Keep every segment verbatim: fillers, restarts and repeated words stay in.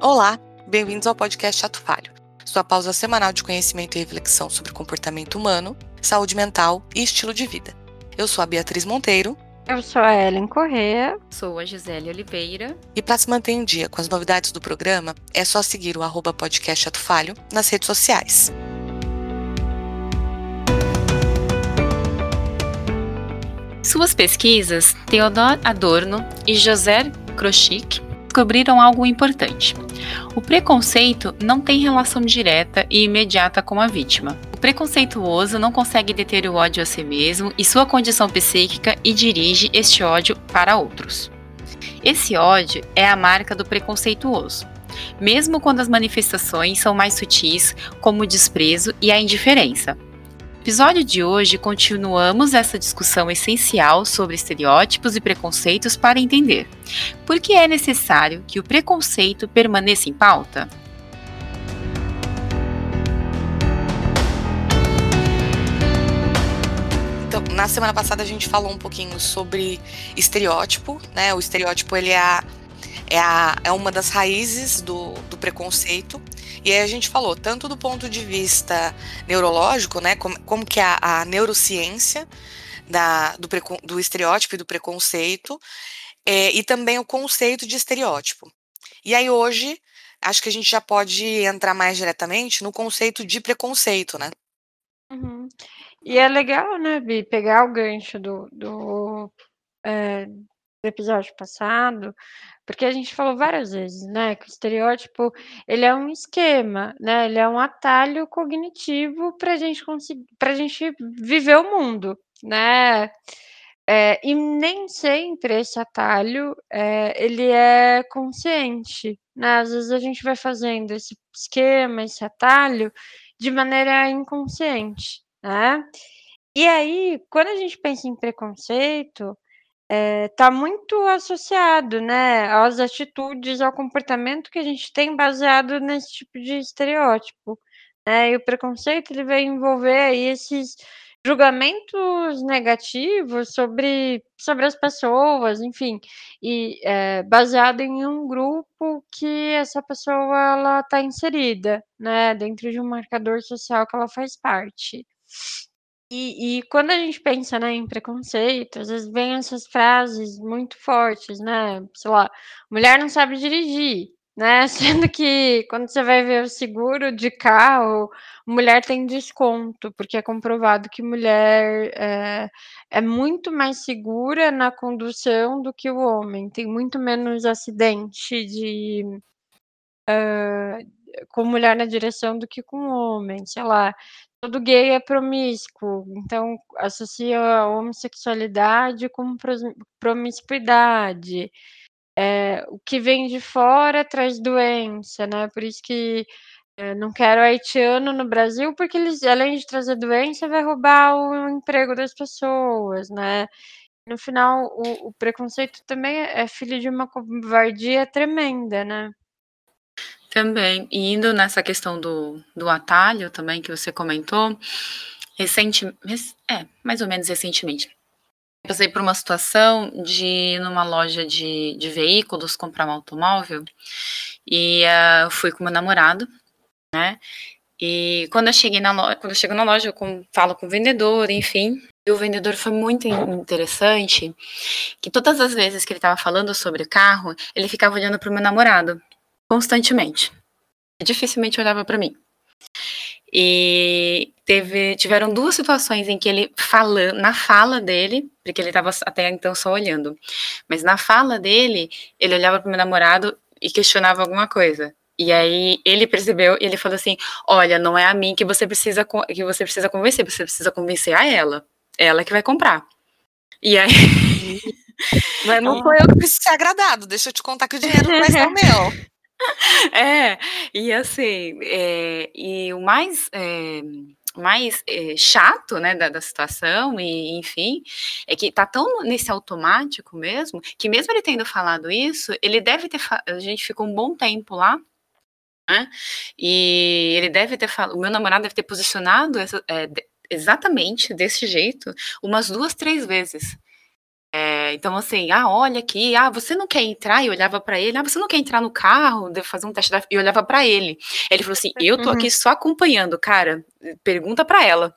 Olá, bem-vindos ao podcast Chato Falho, sua pausa semanal de conhecimento e reflexão sobre comportamento humano, saúde mental e estilo de vida. Eu sou a Beatriz Monteiro. Eu sou a Ellen Corrêa. Sou a Gisele Oliveira. E para se manter em dia com as novidades do programa, é só seguir o arroba podcast Chato Falho nas redes sociais. Suas pesquisas, Theodor Adorno e José Kroschik descobriram algo importante. O preconceito não tem relação direta e imediata com a vítima. O preconceituoso não consegue deter o ódio a si mesmo e sua condição psíquica e dirige este ódio para outros. Esse ódio é a marca do preconceituoso, mesmo quando as manifestações são mais sutis, como o desprezo e a indiferença. No episódio de hoje, continuamos essa discussão essencial sobre estereótipos e preconceitos para entender por que é necessário que o preconceito permaneça em pauta. Então, na semana passada a gente falou um pouquinho sobre estereótipo, né? O estereótipo ele é, a, é, a, é uma das raízes do, do preconceito. E aí a gente falou tanto do ponto de vista neurológico, né, como, como que a, a neurociência da, do, precon, do estereótipo e do preconceito, é, e também o conceito de estereótipo. E aí hoje, acho que a gente já pode entrar mais diretamente no conceito de preconceito, né? Uhum. E é legal, né, Bi, pegar o gancho do, do, é, do episódio passado, porque a gente falou várias vezes, né, que o estereótipo, ele é um esquema, né, ele é um atalho cognitivo para a gente conseguir, para a gente viver o mundo, né, é, e nem sempre esse atalho, é, ele é consciente, né, às vezes a gente vai fazendo esse esquema, esse atalho, de maneira inconsciente, né, e aí, quando a gente pensa em preconceito, está muito associado, né, às atitudes, ao comportamento que a gente tem baseado nesse tipo de estereótipo, né, e o preconceito ele vai envolver aí esses julgamentos negativos sobre, sobre as pessoas, enfim, e é, baseado em um grupo que essa pessoa ela está inserida, né, dentro de um marcador social que ela faz parte. E, e quando a gente pensa, né, em preconceito, às vezes vem essas frases muito fortes, né? Sei lá, mulher não sabe dirigir, né? Sendo que quando você vai ver o seguro de carro, mulher tem desconto, porque é comprovado que mulher é, é muito mais segura na condução do que o homem, tem muito menos acidente de uh, com mulher na direção do que com homem, sei lá. Todo gay é promíscuo, então associa a homossexualidade com promiscuidade. É, o que vem de fora traz doença, né? Por isso que é, não quero haitiano no Brasil, porque eles, além de trazer doença, vai roubar o emprego das pessoas, né? No final, o, o preconceito também é filho de uma covardia tremenda, né? Também, e indo nessa questão do, do atalho também que você comentou, recente, é, mais ou menos recentemente, eu passei por uma situação de ir numa loja de, de veículos comprar um automóvel e uh, fui com meu namorado, né, e quando eu cheguei na loja, quando eu chego na loja eu com, falo com o vendedor, enfim, e o vendedor foi muito interessante, que todas as vezes que ele estava falando sobre o carro, ele ficava olhando para o meu namorado, constantemente. Dificilmente olhava para mim. E teve, tiveram duas situações em que ele falando, na fala dele, porque ele estava até então só olhando, mas na fala dele, ele olhava para o meu namorado e questionava alguma coisa. E aí ele percebeu e ele falou assim: olha, não é a mim que você precisa que você precisa convencer, você precisa convencer a ela, ela que vai comprar. E aí Mas não foi eu que preciso ser agradado, deixa eu te contar que o dinheiro não vai ser o meu. É, e assim, é, e o mais, é, mais é, chato, né, da, da situação, e enfim, é que tá tão nesse automático mesmo, que mesmo ele tendo falado isso, ele deve ter, a gente ficou um bom tempo lá, né, e ele deve ter falado, o meu namorado deve ter posicionado essa, é, exatamente desse jeito, umas duas, três vezes. É, então, assim, ah, olha aqui, ah, você não quer entrar? E eu olhava pra ele, ah, você não quer entrar no carro, devo fazer um test drive? E eu olhava pra ele. Ele falou assim, eu tô Uhum. aqui só acompanhando, cara, pergunta pra ela.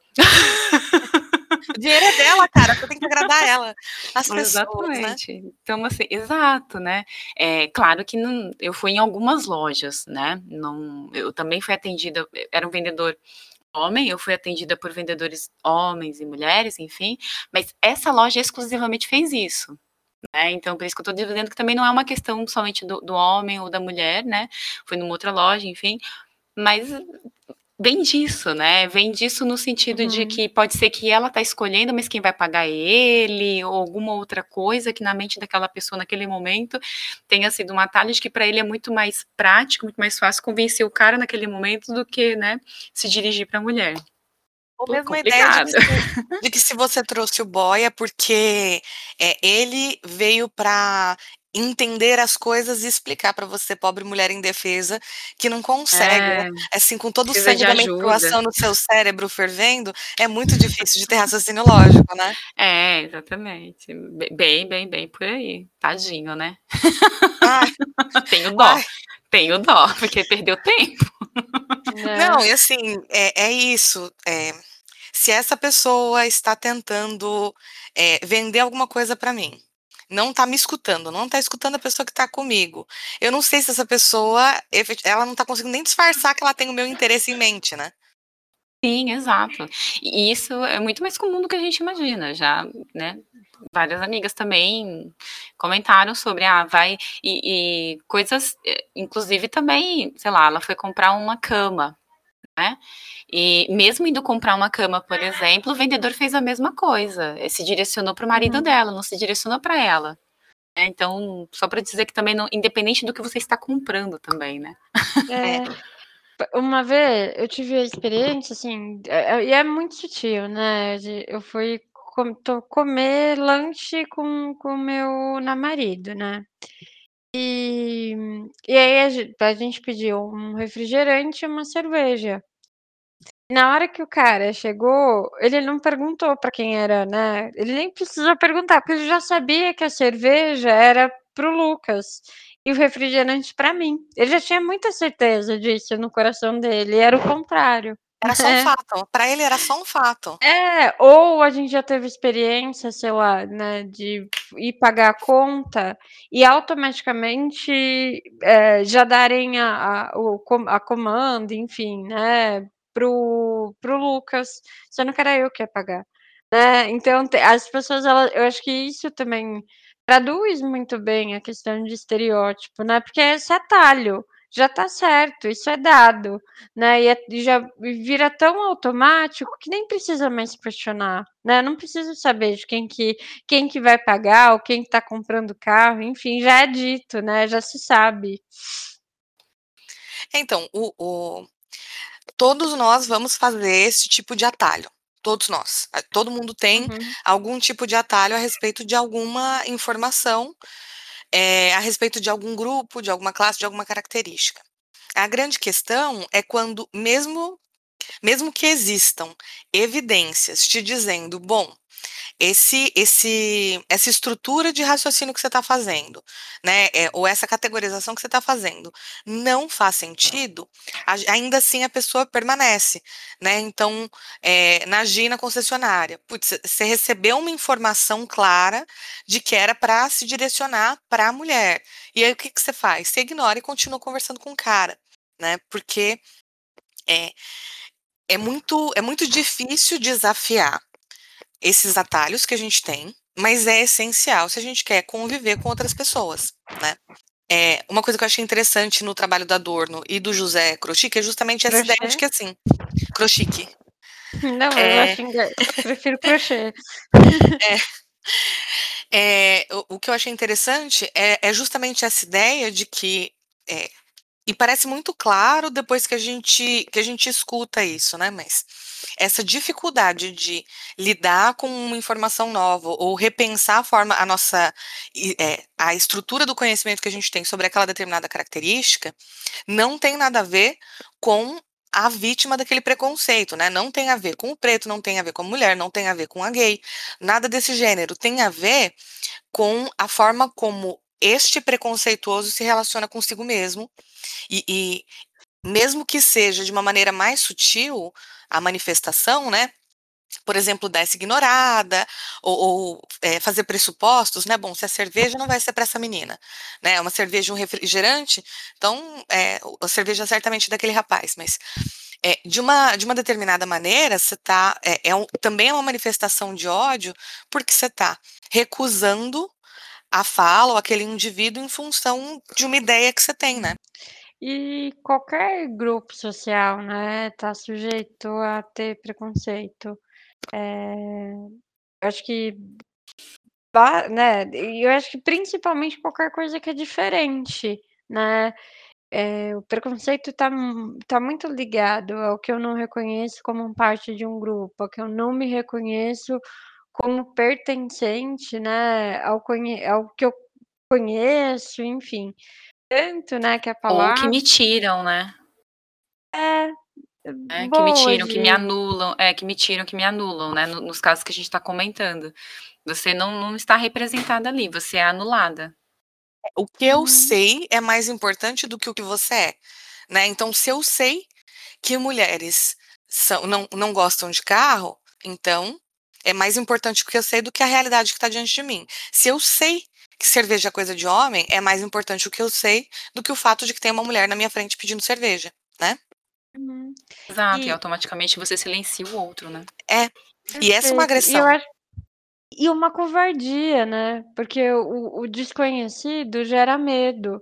O dinheiro é dela, cara, você tem que agradar ela, as pessoas, né. Exatamente. Então, assim, exato, né. É claro que não, eu fui em algumas lojas, né, não, eu também fui atendida, era um vendedor homem, eu fui atendida por vendedores homens e mulheres, enfim, mas essa loja exclusivamente fez isso, né, então por isso que eu tô dizendo que também não é uma questão somente do do homem ou da mulher, né, fui numa outra loja, enfim, mas vem disso, né, vem disso no sentido de Uhum. que pode ser que ela tá escolhendo, mas quem vai pagar é ele, ou alguma outra coisa que na mente daquela pessoa naquele momento tenha sido um atalho de que pra ele é muito mais prático, muito mais fácil convencer o cara naquele momento do que, né, se dirigir pra mulher. Ou Pô, mesmo a ideia de que complicado. se de que se você trouxe o boy é porque, eh, ele veio pra entender as coisas e explicar pra você, pobre mulher indefesa, que não consegue, né, É, assim, com todo o precisa sangue de da ajuda. menstruação no seu cérebro fervendo, é muito difícil de ter raciocínio lógico, né. É, exatamente, be bem, bem, bem por aí, tadinho, né. Ai, Tenho dó, ai. tenho dó, porque perdeu tempo. Né. Não, e assim, é é isso, eh, se essa pessoa está tentando, eh, vender alguma coisa pra mim, não tá me escutando, não tá escutando a pessoa que tá comigo, eu não sei se essa pessoa efet ela não tá conseguindo nem disfarçar que ela tem o meu interesse em mente, né. Sim, exato. E isso é muito mais comum do que a gente imagina, já, né, várias amigas também comentaram sobre, ah, vai e e coisas, eh, inclusive também, sei lá, ela foi comprar uma cama, né, e mesmo indo comprar uma cama, por exemplo, o vendedor fez a mesma coisa, eh, se direcionou para o marido Uhum. dela, não se direcionou pra ela, né, então, só pra dizer que também não, independente do que você está comprando também, né. É. É, uma vez eu tive a experiência, assim, eh, e é muito sutil, né, de eu fui com to comer lanche com com o meu na marido, né. E e aí a gen a gente pediu um refrigerante e uma cerveja. Na hora que o cara chegou, ele não perguntou pra quem era, né, ele nem precisou perguntar, porque ele já sabia que a cerveja era para o Lucas, e o refrigerante pra mim. Ele já tinha muita certeza disso no coração dele, e era o contrário, Era só um né. fato, pra ele era só um fato. É, ou a gente já teve experiência, sei lá, né, de ir pagar a conta e automaticamente, eh, já darem a a o co a comanda, enfim, né, para o para o Lucas, sendo que era eu que ia pagar, né. Então te as pessoas ela eu acho que isso também traduz muito bem a questão de estereótipo, né, porque é esse atalho, já tá certo, isso é dado, né, e é e já vira tão automático que nem precisa mais questionar, né, não preciso saber de quem que quem que vai pagar ou quem que tá comprando o carro, enfim, já é dito, né, já se sabe. Então, o o todos nós vamos fazer esse tipo de atalho, todos nós, a todo mundo tem Uhum. algum tipo de atalho a respeito de alguma informação, eh, a respeito de algum grupo, de alguma classe, de alguma característica. A grande questão é quando mesmo mesmo que existam evidências te dizendo: "Bom, esse esse essa estrutura de raciocínio que você tá fazendo, né, eh, ou essa categorização que você tá fazendo, não faz sentido", a gen ainda assim a pessoa permanece, né, então, eh, na G I, na concessionária, putz, você você recebeu uma informação clara de que era pra se direcionar pra mulher, e aí o que que você faz? Você ignora e continua conversando com o cara, né, porque, é é muito é muito difícil desafiar esses atalhos que a gente tem, mas é essencial se a gente quer conviver com outras pessoas, né. Eh, uma coisa que eu achei interessante no trabalho do Adorno e do José Krochik é justamente essa ideia de Crochê? que assim Krochik. Não, eu Eh acho enga prefiro crochê. É. Eh, o o que eu achei interessante é é justamente essa ideia de que, eh e parece muito claro depois que a gente que a gente escuta isso, né, mas essa dificuldade de lidar com uma informação nova ou repensar a forma a nossa e eh, a estrutura do conhecimento que a gente tem sobre aquela determinada característica, não tem nada a ver com a vítima daquele preconceito, né, não tem a ver com o preto, não tem a ver com a mulher, não tem a ver com a gay, nada desse gênero, tem a ver com a forma como este preconceituoso se relaciona consigo mesmo, e e mesmo que seja de uma maneira mais sutil, a manifestação, né, por exemplo, dar essa ignorada, ou ou, eh, fazer pressupostos, né, "Bom, se é cerveja não vai ser para essa menina", né, é uma cerveja, um refrigerante, então, eh, o a cerveja certamente é daquele rapaz, mas, eh, de uma de uma determinada maneira, você tá é é um também é uma manifestação de ódio, porque você tá recusando a fala ou aquele indivíduo em função de uma ideia que você tem, né. E qualquer grupo social, né, tá sujeito a ter preconceito. Eh, eu acho que ba né, e eu acho que principalmente qualquer coisa que é diferente, né. Eh, o preconceito tá mu tá muito ligado ao que eu não reconheço como parte de um grupo, ao que eu não me reconheço como pertencente, né, ao conhe ao que eu conheço, enfim. Tanto, né, que a Ou que palavra me tiram, né. é, É, que me boa, tiram, que me Gi. anulam é, que me tiram, que me anulam, né, no nos casos que a gente tá comentando. Você não não está representada ali, você é anulada. O que eu Uhum. sei é mais importante do que o que você é, né, então se eu sei que mulheres são não não gostam de carro, então é mais importante o que eu sei do que a realidade que tá diante de mim. Se eu sei que cerveja é coisa de homem, é mais importante o que eu sei do que o fato de que tem uma mulher na minha frente pedindo cerveja, né. Uhum. Exato, e E automaticamente você silencia o outro, né. É, e essa é uma perfeito. E eu agressão. acho e uma covardia, né, porque o o desconhecido gera medo.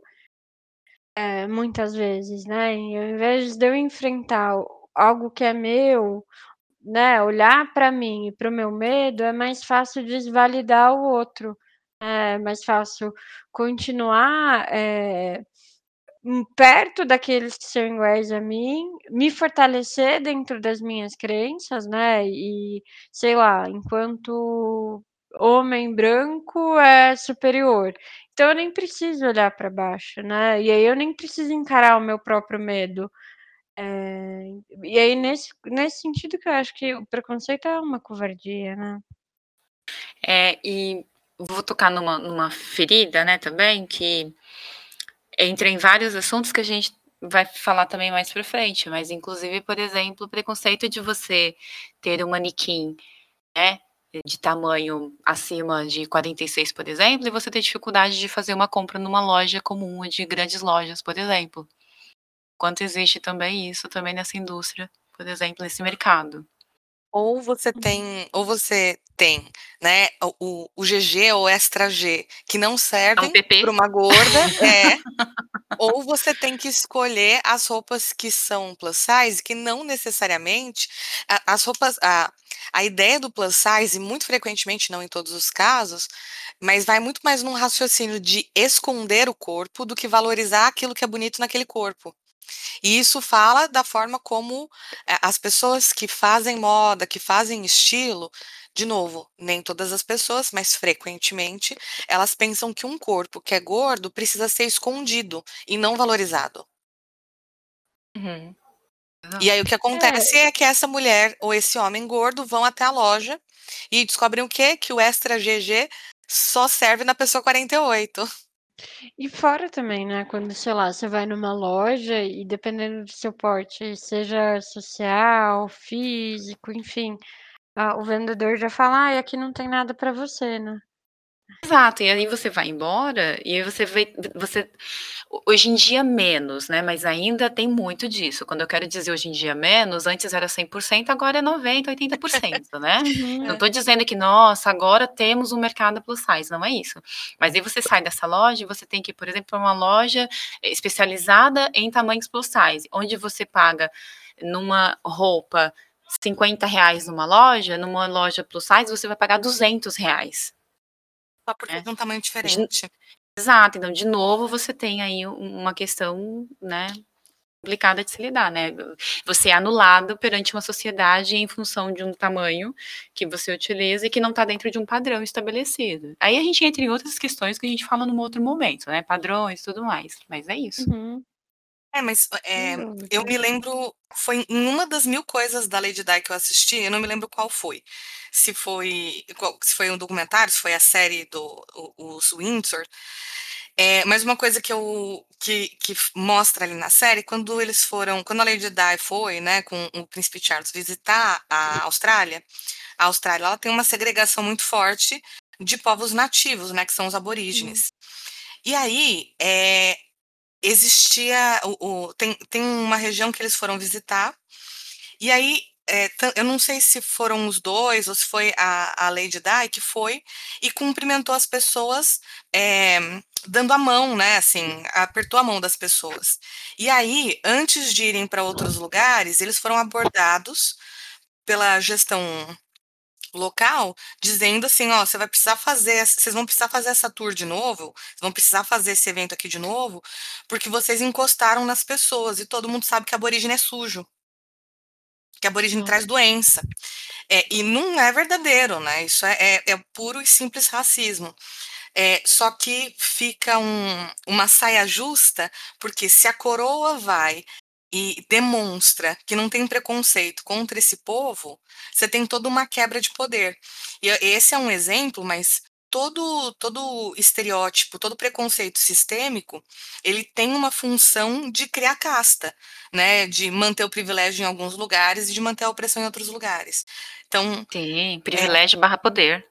É, muitas vezes, né, e ao invés de eu enfrentar o algo que é meu, né, olhar pra mim e para o meu medo, é mais fácil desvalidar o outro. É mais fácil continuar, eh, hum, perto daqueles que são iguais a mim, me fortalecer dentro das minhas crenças, né, e sei lá, enquanto homem branco é superior, então eu nem preciso olhar pra baixo, né, e aí eu nem preciso encarar o meu próprio medo. Eh, e aí nesse nesse sentido que eu acho que o preconceito é uma covardia, né. É, e vou tocar numa numa ferida, né, também, que entra em vários assuntos que a gente vai falar também mais pra frente, mas inclusive, por exemplo, o preconceito de você ter um manequim, né, de tamanho acima de quarenta e seis, por exemplo, e você ter dificuldade de fazer uma compra numa loja comum, de grandes lojas, por exemplo. Quanto existe também isso também nessa indústria, por exemplo, nesse mercado. Ou você Uhum. tem ou você tem, né, o o o GG ou extra G, que não É um servem PP? para uma gorda é, ou você tem que escolher as roupas que são plus size, que não necessariamente a as roupas a a ideia do plus size, muito frequentemente, não em todos os casos, mas vai muito mais num raciocínio de esconder o corpo, do que valorizar aquilo que é bonito naquele corpo. E isso fala da forma como, eh, as pessoas que fazem moda, que fazem estilo, de novo, nem todas as pessoas, mas frequentemente, elas pensam que um corpo que é gordo precisa ser escondido e não valorizado. Uhum. E aí o que acontece É. é que essa mulher ou esse homem gordo vão até a loja e descobrem o quê? Que o extra GG só serve na pessoa quarenta e oito. E fora também, né, quando, sei lá, você vai numa loja e dependendo do seu porte, seja social, físico, enfim, ah, o vendedor já fala: "Ai, aqui não tem nada pra você", né. Exato, e aí você vai embora, e aí você vê você hoje em dia menos, né, mas ainda tem muito disso, quando eu quero dizer hoje em dia menos, antes era cem por cento, agora é noventa, oitenta por cento, né. Não Uhum. É. tô dizendo que: "Nossa, agora temos um mercado plus size", não é isso. Mas aí você sai dessa loja e você tem que ir, por exemplo, pra uma loja especializada em tamanhos plus size, onde você paga numa roupa cinquenta reais numa loja, numa loja plus size você vai pagar duzentos reais. Só porque é Né. de um tamanho De diferente. exato, então de novo você tem aí um uma questão, né, complicada de se lidar, né, você é anulado perante uma sociedade em função de um tamanho que você utiliza e que não tá dentro de um padrão estabelecido. Aí a gente entra em outras questões que a gente fala num outro momento, né, padrões e tudo mais, mas é isso. Uhum. É, mas, Sem eh, eu dúvida. me lembro foi em uma das mil coisas da Lady Di que eu assisti, eu não me lembro qual foi. Se foi qual se foi um documentário, se foi a série do o os Windsor, eh, mas uma coisa que eu que que f mostra ali na série, quando eles foram quando a Lady Di foi, né, com o príncipe Charles visitar a Austrália, a Austrália ela tem uma segregação muito forte de povos nativos, né, que são os Hum. aborígenes. E aí, eh, existia o o tem tem uma região que eles foram visitar, e aí, eh, tã eu não sei se foram os dois ou se foi a a Lady Di que foi e cumprimentou as pessoas, eh, dando a mão, né, assim, apertou a mão das pessoas. E aí, antes de irem pra outros lugares, eles foram abordados pela gestão local, dizendo assim: "Ó, você vai precisar fazer essa vocês vão precisar fazer essa tour de novo, vocês vão precisar fazer esse evento aqui de novo, porque vocês encostaram nas pessoas e todo mundo sabe que aborígene é sujo". Que aborígene Nossa. traz doença. É, e não é verdadeiro, né, isso é é é puro e simples racismo. Eh, só que fica um uma saia justa, porque se a coroa vai e demonstra que não tem preconceito contra esse povo, você tem toda uma quebra de poder. E e esse é um exemplo, mas todo todo estereótipo, todo preconceito sistêmico, ele tem uma função de criar casta, né, de manter o privilégio em alguns lugares e de manter a opressão em outros lugares. Então, Tem, é privilégio barra poder.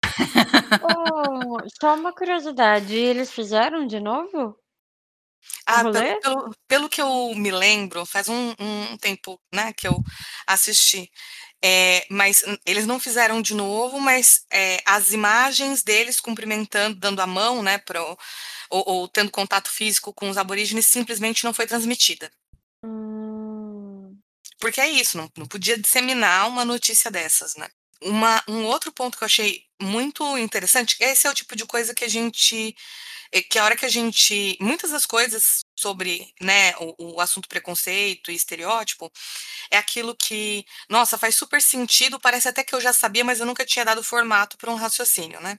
Oh, só uma curiosidade, eles fizeram de novo o Ah, pelo rolê? pelo pelo que eu me lembro, faz um um tempo, né, que eu assisti, eh, mas n eles não fizeram de novo, mas, eh, as imagens deles cumprimentando, dando a mão, né, para o ou ou tendo contato físico com os aborígenes, simplesmente não foi transmitida. Hum. Porque é isso, não não podia disseminar uma notícia dessas, né. Uma um outro ponto que eu achei muito interessante, esse é o tipo de coisa que a gente eh, que a hora que a gente muitas das coisas sobre, né, o o assunto preconceito e estereótipo, é aquilo que, nossa, faz super sentido, parece até que eu já sabia, mas eu nunca tinha dado formato para um raciocínio, né.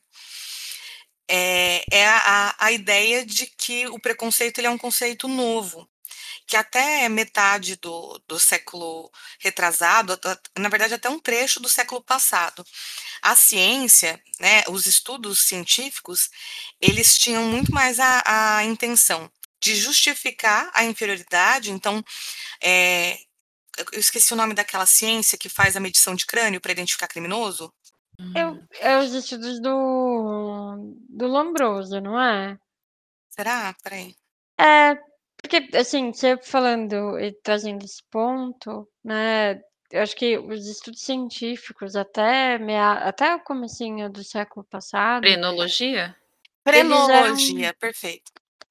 Eh, é a a a ideia de que o preconceito ele é um conceito novo, que até metade do do século retrasado, ata na verdade até um trecho do século passado, a ciência, né, os estudos científicos, eles tinham muito mais a a intenção de justificar a inferioridade, então, eh, eu eu esqueci o nome daquela ciência que faz a medição de crânio para identificar criminoso. Eu Hum. é os estudos do do Lombroso, não é? Será? Espera aí. É, porque, assim, você falando e trazendo esse ponto, né, eu acho que os estudos científicos até mea até o comecinho do século passado Frenologia? eles eram Frenologia, perfeito.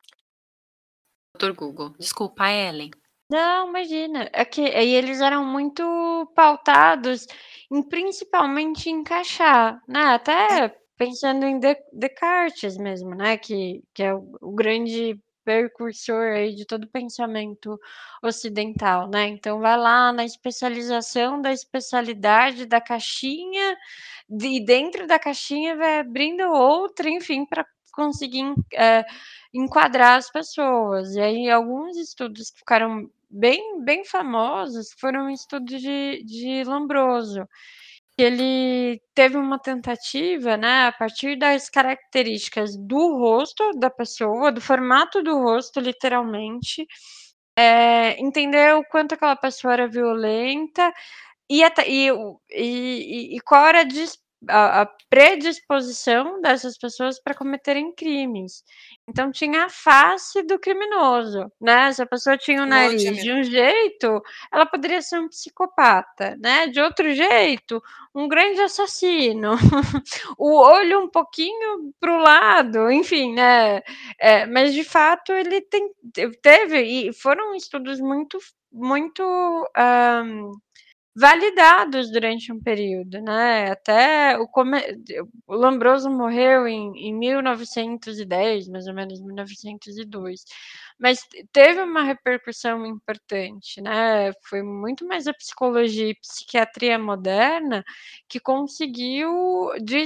Doutor Google. Desculpa, Ellen. Não, imagina. É que aí eles eram muito pautados em principalmente encaixar, né, É. até pensando em De Descartes mesmo, né, que que é o o grande precursor aí de todo o pensamento ocidental, né. Então vai lá na especialização da especialidade da caixinha, de dentro da caixinha vai abrindo outra, enfim, para conseguir en eh, enquadrar as pessoas. E aí alguns estudos que ficaram bem bem famosos foram estudos de de Lombroso, que ele teve uma tentativa, né, a partir das características do rosto da pessoa, do formato do rosto literalmente, eh, entender o quanto aquela pessoa era violenta e até e o e e e qual era a dis a a predisposição dessas pessoas para cometerem crimes. Então tinha a face do criminoso, né, se a pessoa tinha o Tecnologia nariz de mesmo. um jeito, ela poderia ser um psicopata, né, de outro jeito, um grande assassino, o olho um pouquinho para o lado, enfim, né, eh, mas de fato ele tem te teve e foram estudos muito f muito, hã, validados durante um período, né, até o come de o Lombroso morreu em em mil novecentos e dez, mais ou menos, mil novecentos e dois, mas te teve uma repercussão importante, né, foi muito mais a psicologia e psiquiatria moderna que conseguiu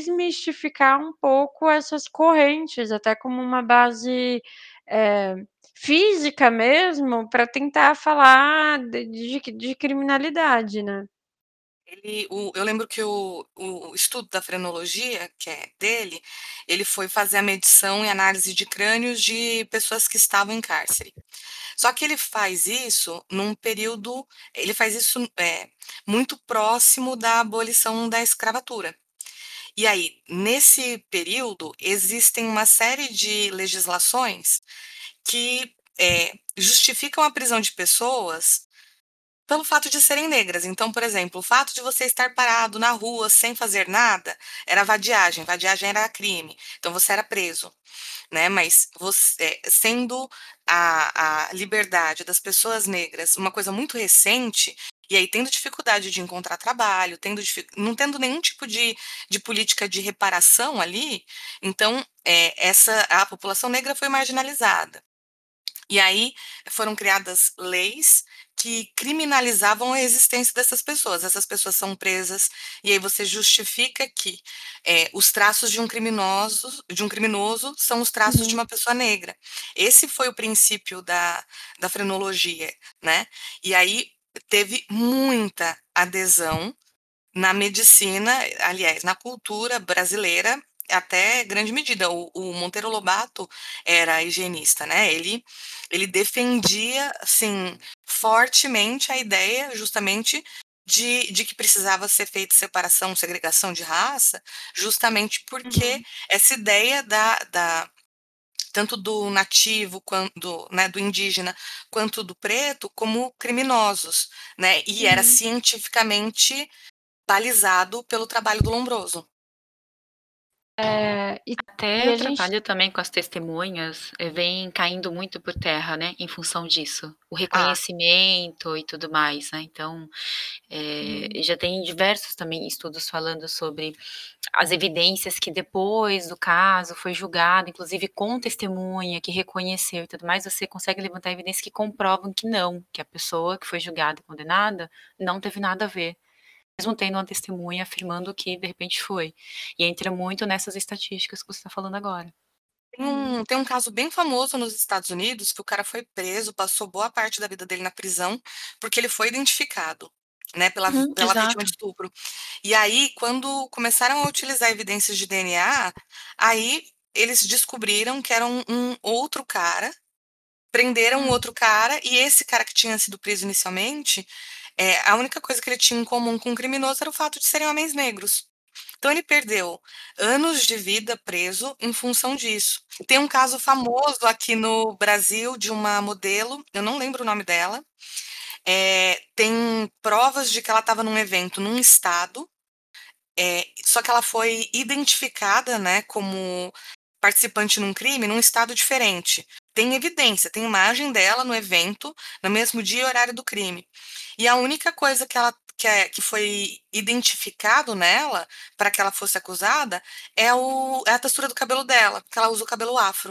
desmistificar um pouco essas correntes, até como uma base, eh, física mesmo para tentar falar de de de criminalidade, né. Ele o eu lembro que o o estudo da frenologia, que é dele, ele foi fazer a medição e análise de crânios de pessoas que estavam em cárcere. Só que ele faz isso num período ele faz isso, eh, muito próximo da abolição da escravatura. E aí, nesse período, existem uma série de legislações que, eh, justificam a prisão de pessoas pelo fato de serem negras. Então, por exemplo, o fato de você estar parado na rua sem fazer nada era vadiagem, vadiagem era crime, então você era preso, né, mas você sendo a a liberdade das pessoas negras uma coisa muito recente, e aí tendo dificuldade de encontrar trabalho, tendo difi não tendo nenhum tipo de de política de reparação ali, então, eh, essa a população negra foi marginalizada. E aí foram criadas leis que criminalizavam a existência dessas pessoas. Essas pessoas são presas, e aí você justifica que, eh, os traços de um criminoso de um criminoso são os traços de Uhum. uma pessoa negra. Esse foi o princípio da da frenologia, né. E aí teve muita adesão na medicina, aliás, na cultura brasileira, até grande medida. O o Monteiro Lobato era higienista, né, ele ele defendia, assim, fortemente a ideia justamente de de que precisava ser feita separação, segregação de raça, justamente porque Uhum. essa ideia da da tanto do nativo quanto, né, do indígena, quanto do preto, como criminosos, né, e era Uhum. cientificamente balizado pelo trabalho do Lombroso. É, e e Até o a gente trabalho também com as testemunhas, eh, vem caindo muito por terra, né, em função disso. O Ah. reconhecimento e tudo mais, né, então, eh, Hum. já tem diversos também estudos falando sobre as evidências que depois do caso foi julgado, inclusive com testemunha que reconheceu e tudo mais, você consegue levantar evidências que comprovam que não, que a pessoa que foi julgada e condenada não teve nada a ver, mesmo tendo uma testemunha afirmando que de repente foi. E entra muito nessas estatísticas que você está falando agora. Tem Uhum. um tem um caso bem famoso nos Estados Unidos que o cara foi preso, passou boa parte da vida dele na prisão, porque ele foi identificado, né, pela Uhum, pela vítima de exato. estupro. E aí quando começaram a utilizar evidências de DNA, aí eles descobriram que era um um outro cara, prenderam um Hum. outro cara, e esse cara que tinha sido preso inicialmente, eh, a única coisa que ele tinha em comum com o criminoso era o fato de serem homens negros. Então ele perdeu anos de vida preso em função disso. Tem um caso famoso aqui no Brasil de uma modelo, eu não lembro o nome dela, eh, tem provas de que ela estava num evento num estado, eh, só que ela foi identificada, né, como participante num crime num estado diferente. Tem evidência, tem imagem dela no evento, no mesmo dia e horário do crime. E a única coisa que ela que é que foi identificado nela, para que ela fosse acusada, é o é a textura do cabelo dela, porque ela usa o cabelo afro.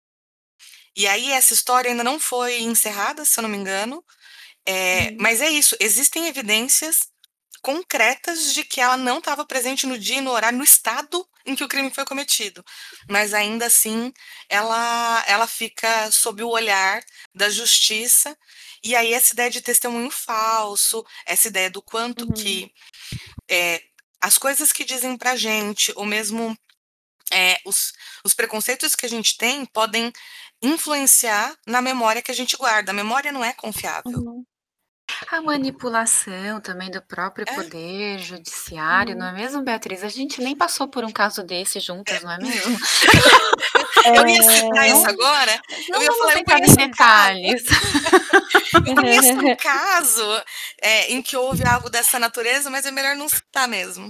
E aí essa história ainda não foi encerrada, se eu não me engano, eh, Uhum. mas é isso, existem evidências concretas de que ela não estava presente no dia e no horário, no estado em que o crime foi cometido, mas ainda assim ela ela fica sob o olhar da justiça, e aí essa ideia de testemunho falso, essa ideia do quanto Uhum. que, eh, as coisas que dizem pra gente ou mesmo, eh, os os preconceitos que a gente tem podem influenciar na memória que a gente guarda, a memória não é confiável. Uhum. A manipulação também do próprio É. poder judiciário, não Uhum. é mesmo, Beatriz? A gente nem passou por um caso desse juntas, não é mesmo? Eu ia citar É. isso agora, eu Não ia vamos falar, eu entrar em conheço um caso detalhes. eu conheço um caso, eh, em que houve algo dessa natureza, mas é melhor não citar mesmo.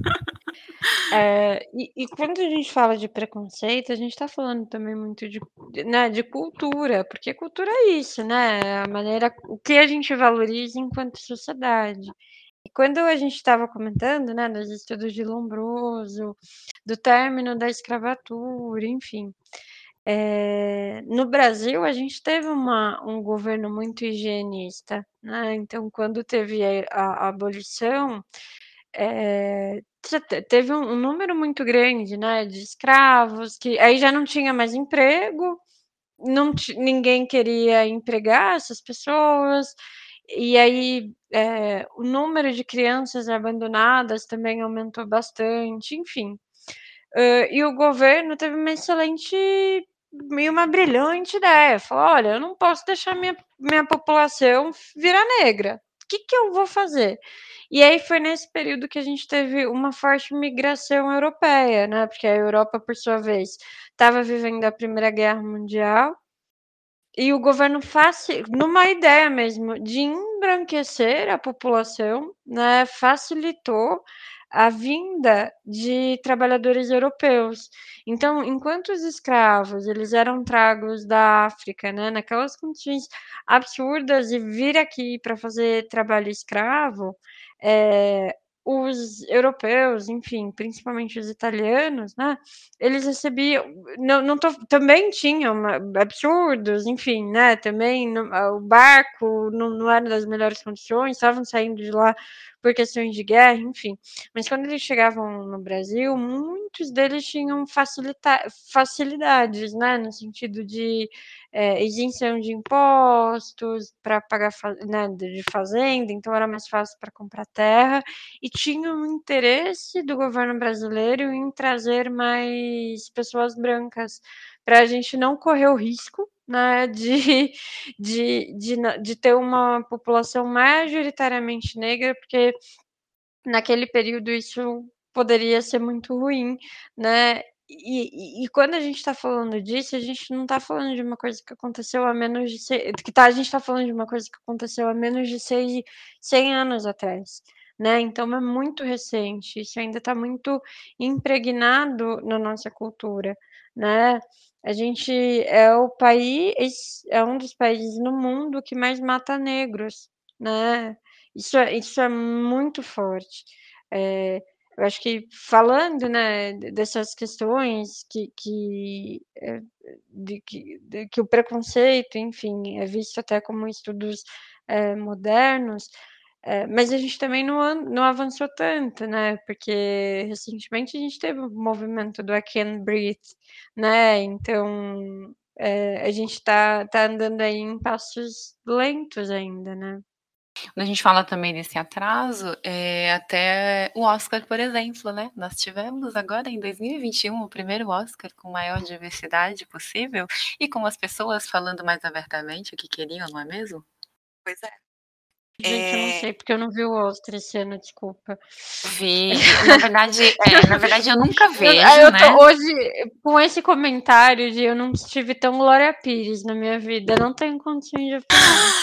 É, e e quando a gente fala de preconceito, a gente tá falando também muito de né, de cultura, porque cultura é isso, né, é a maneira o que a gente valoriza enquanto sociedade. E quando a gente estava comentando, né, dos estudos de Lombroso, do término da escravatura, enfim, eh, no Brasil a gente teve uma um governo muito higienista, né, então quando teve a a abolição, eh, te te teve um um número muito grande, né, de escravos que aí já não tinha mais emprego não ti ninguém queria empregar essas pessoas, e aí, eh, o número de crianças abandonadas também aumentou bastante, enfim. Hã, e o governo teve uma excelente e uma brilhante ideia, falou: "Olha, eu não posso deixar minha minha população virar negra, o que que eu vou fazer?". E aí foi nesse período que a gente teve uma forte migração europeia, né, porque a Europa, por sua vez, estava vivendo a Primeira Guerra Mundial, e o governo faci numa ideia mesmo de embranquecer a população, né, facilitou a vinda de trabalhadores europeus. Então, enquanto os escravos, eles eram tragos da África, né, naquelas condições absurdas e vir aqui para fazer trabalho escravo, eh, os europeus, enfim, principalmente os italianos, né, eles recebiam não não tô também tinham absurdos, enfim, né, também no o barco não não era das melhores condições, estavam saindo de lá por questões de guerra, enfim. Mas quando eles chegavam no Brasil, muitos deles tinham facilita facilidades, né, no sentido de, eh, isenção de impostos para pagar fa né, de fazenda, então era mais fácil para comprar terra, e tinha um interesse do governo brasileiro em trazer mais pessoas brancas, para a gente não correr o risco, né, de de de na de ter uma população majoritariamente negra, porque naquele período isso poderia ser muito ruim, né. E e e quando a gente está falando disso, a gente não está falando de uma coisa que aconteceu há menos de se que tá a gente está falando de uma coisa que aconteceu há menos de sei cem anos atrás, né, então é muito recente, isso ainda está muito impregnado na nossa cultura, né. A gente é o país é um dos países no mundo que mais mata negros, né. Isso é isso é muito forte. Eh, eu acho que falando, né, de dessas questões que que, eh, de que de que o preconceito, enfim, é visto até como estudos, eh, modernos, eh, mas a gente também não an não avançou tanto, né, porque recentemente a gente teve o movimento do I Can't Breathe, né, então, eh, a gente tá tá andando aí em passos lentos ainda, né. Quando a gente fala também desse atraso, eh, até o Oscar, por exemplo, né, nós tivemos agora em dois mil e vinte e um o primeiro Oscar com maior diversidade possível e com as pessoas falando mais abertamente o que queriam, não é mesmo? Pois é. Gente, eu não Eh sei, porque eu não vi o Oscar esse ano, desculpa. Vi, e na verdade é, na verdade eu nunca Eu aí vejo, eu tô né. hoje com esse comentário de eu não estive tão Glória Pires na minha vida, não tenho condições de opinar.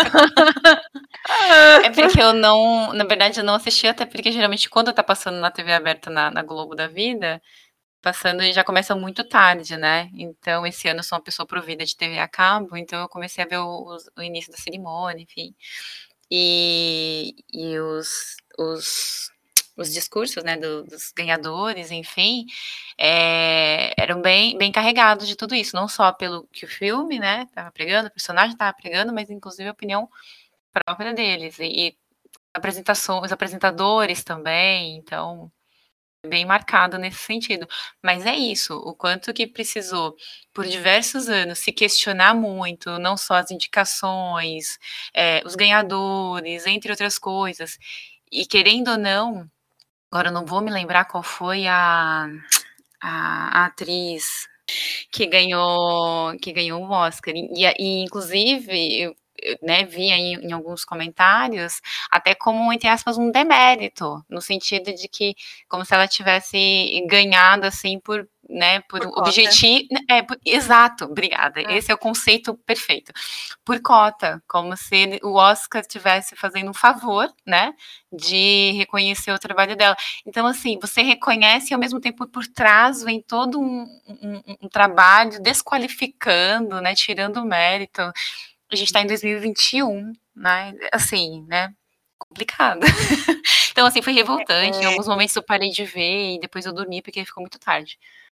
É porque eu não na verdade eu não assisti, até porque geralmente quando tá passando na T V aberta na na Globo da vida, passando e já começa muito tarde, né, então esse ano eu sou uma pessoa provida de T V a cabo, então eu comecei a ver o os o início da cerimônia, enfim. E e os os os discursos, né, do dos ganhadores, enfim, eh, eram bem bem carregados de tudo isso, não só pelo que o filme, né, estava pregando, o personagem estava pregando, mas inclusive a opinião própria deles e e apresentações os apresentadores também, então, bem marcado nesse sentido. Mas é isso, o quanto que precisou, por diversos anos, se questionar muito, não só as indicações, eh, os ganhadores, entre outras coisas, e querendo ou não, agora eu não vou me lembrar qual foi a a a atriz que ganhou que ganhou o Oscar, e a e inclusive eu eu, né, vi aí em alguns comentários, até como entre aspas um demérito, no sentido de que como se ela tivesse ganhado, assim, por, né, por Por cota. objeti é, por exato, obrigada, É. esse é o conceito perfeito, por cota, como se ele o Oscar estivesse fazendo um favor, né, de reconhecer o trabalho dela. Então, assim, você reconhece e ao mesmo tempo por trás vem todo um um um trabalho desqualificando, né, tirando o mérito. A gente tá em dois mil e vinte e um, né, assim, né, complicado. Então, assim, foi revoltante, em É. alguns momentos eu parei de ver e depois eu dormi, porque ficou muito tarde.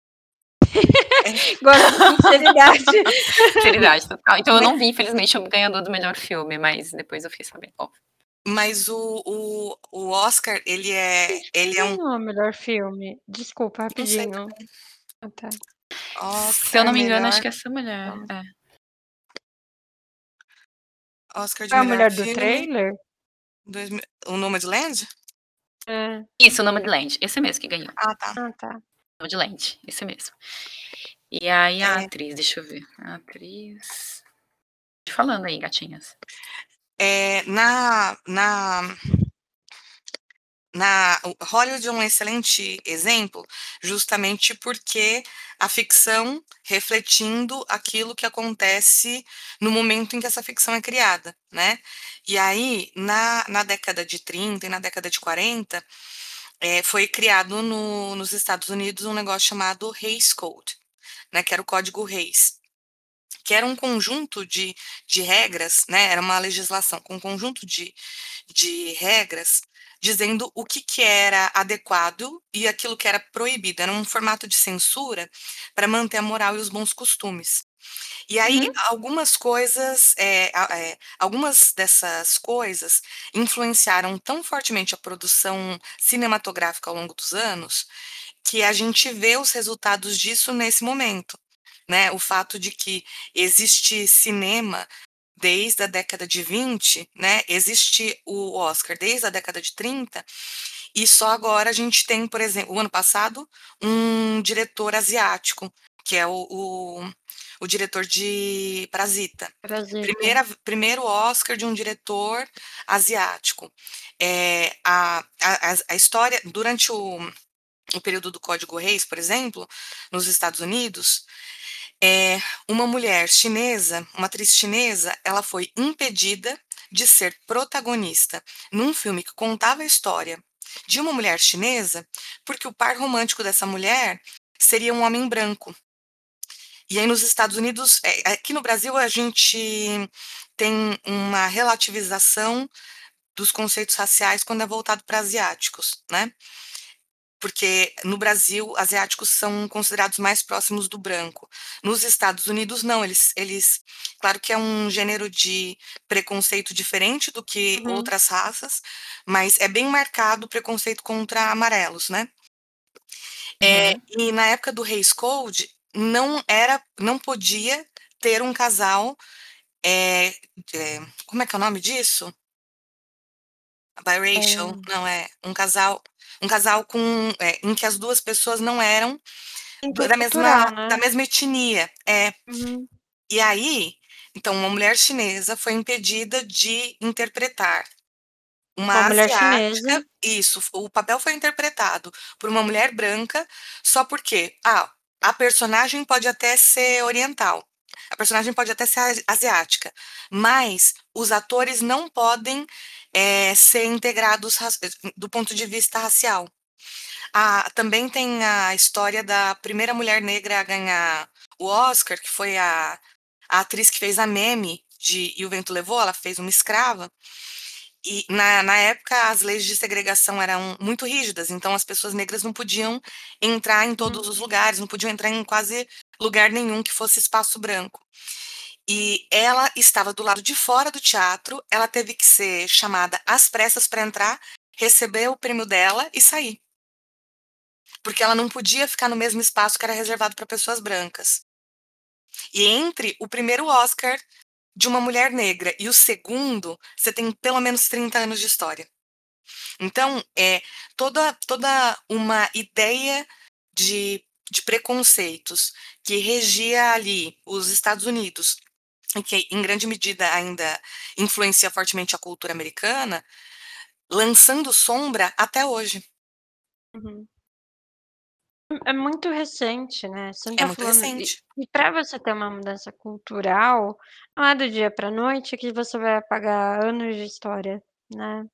É. Gosto de sinceridade. Sinceridade total. Então eu Mas não vi infelizmente o ganhador do melhor filme, mas depois eu fiquei sabendo, óbvio. Mas o o o Oscar ele é Gente, quem ele é um ganhou o melhor filme? Desculpa, Não sei rapidinho. também. Ah, tá. Se eu Oscar não me engano, acho melhor que é essa mulher. Então, É. Oscar de foi a melhor mulher do filme, trailer? dois mil o Nomadland? É. Isso, o Nomadland, esse mesmo que ganhou. Ah, tá. Ah, tá. Nomadland, esse mesmo. E aí a É. atriz, deixa eu ver. A atriz. Falando aí, gatinhas. É, na, na, na o Hollywood é um excelente exemplo, justamente porque a ficção refletindo aquilo que acontece no momento em que essa ficção é criada, né? E aí, na, na década de trinta e na década de quarenta, é, foi criado no- nos Estados Unidos um negócio chamado Hays Code, né? Que era o Código Reis, que era um conjunto de, de regras, né? Era uma legislação com um conjunto de, de regras dizendo o que, que era adequado e aquilo que era proibido. Era um formato de censura para manter a moral e os bons costumes. E aí, Uhum. algumas coisas, é, a- é, algumas dessas coisas influenciaram tão fortemente a produção cinematográfica ao longo dos anos que a gente vê os resultados disso nesse momento, né? O fato de que existe cinema desde a década de vinte, né? Existe o Oscar desde a década de trinta, e só agora a gente tem, por exemplo, o ano passado, um diretor asiático, que é o, o, o diretor de Parasita. Parasita. Primeira, primeiro Oscar de um diretor asiático. É, a, a, a- a história, durante o, o período do Código Reis, por exemplo, nos Estados Unidos, é, uma mulher chinesa, uma atriz chinesa, ela foi impedida de ser protagonista num filme que contava a história de uma mulher chinesa, porque o par romântico dessa mulher seria um homem branco. E aí nos Estados Unidos, é, aqui no Brasil, a gente tem uma relativização dos conceitos raciais quando é voltado para asiáticos, né? Porque no Brasil, asiáticos são considerados mais próximos do branco. Nos Estados Unidos, não, eles, eles, claro que é um gênero de preconceito diferente do que Uhum. outras raças, mas é bem marcado o preconceito contra amarelos, né? É, Uhum. e na época do Hays Code, não era, não podia ter um casal, é, é, como é que é o nome disso? Biracial, É. não é, um casal, um casal com, é, em que as duas pessoas não eram do- da mesma, Intercultural, da né? mesma etnia. É. Uhum. E aí, então, uma mulher chinesa foi impedida de interpretar Uma uma mulher chinesa. asiática. Isso, o papel foi interpretado por uma mulher branca, só porque, ah, a personagem pode até ser oriental, a personagem pode até ser asi- asiática, mas os atores não podem eh, ser integrados ra- do ponto de vista racial. Ah, também tem a história da primeira mulher negra a ganhar o Oscar, que foi a, a atriz que fez a Meme de E o Vento Levou, ela fez uma escrava. E na, na época as leis de segregação eram muito rígidas, então as pessoas negras não podiam entrar em Uhum. todos os lugares, não podiam entrar em quase lugar nenhum que fosse espaço branco. E ela estava do lado de fora do teatro, ela teve que ser chamada às pressas para entrar, receber o prêmio dela e sair, porque ela não podia ficar no mesmo espaço que era reservado para pessoas brancas. E entre o primeiro Oscar de uma mulher negra e o segundo, você tem pelo menos trinta anos de história. Então, é toda, toda uma ideia de, de preconceitos que regia ali os Estados Unidos, e que em grande medida ainda influencia fortemente a cultura americana, lançando sombra até hoje. Uhum. É muito recente, né, você não É tá muito falando e recente. e pra você ter uma mudança cultural, não é do dia pra noite que você vai apagar anos de história, né.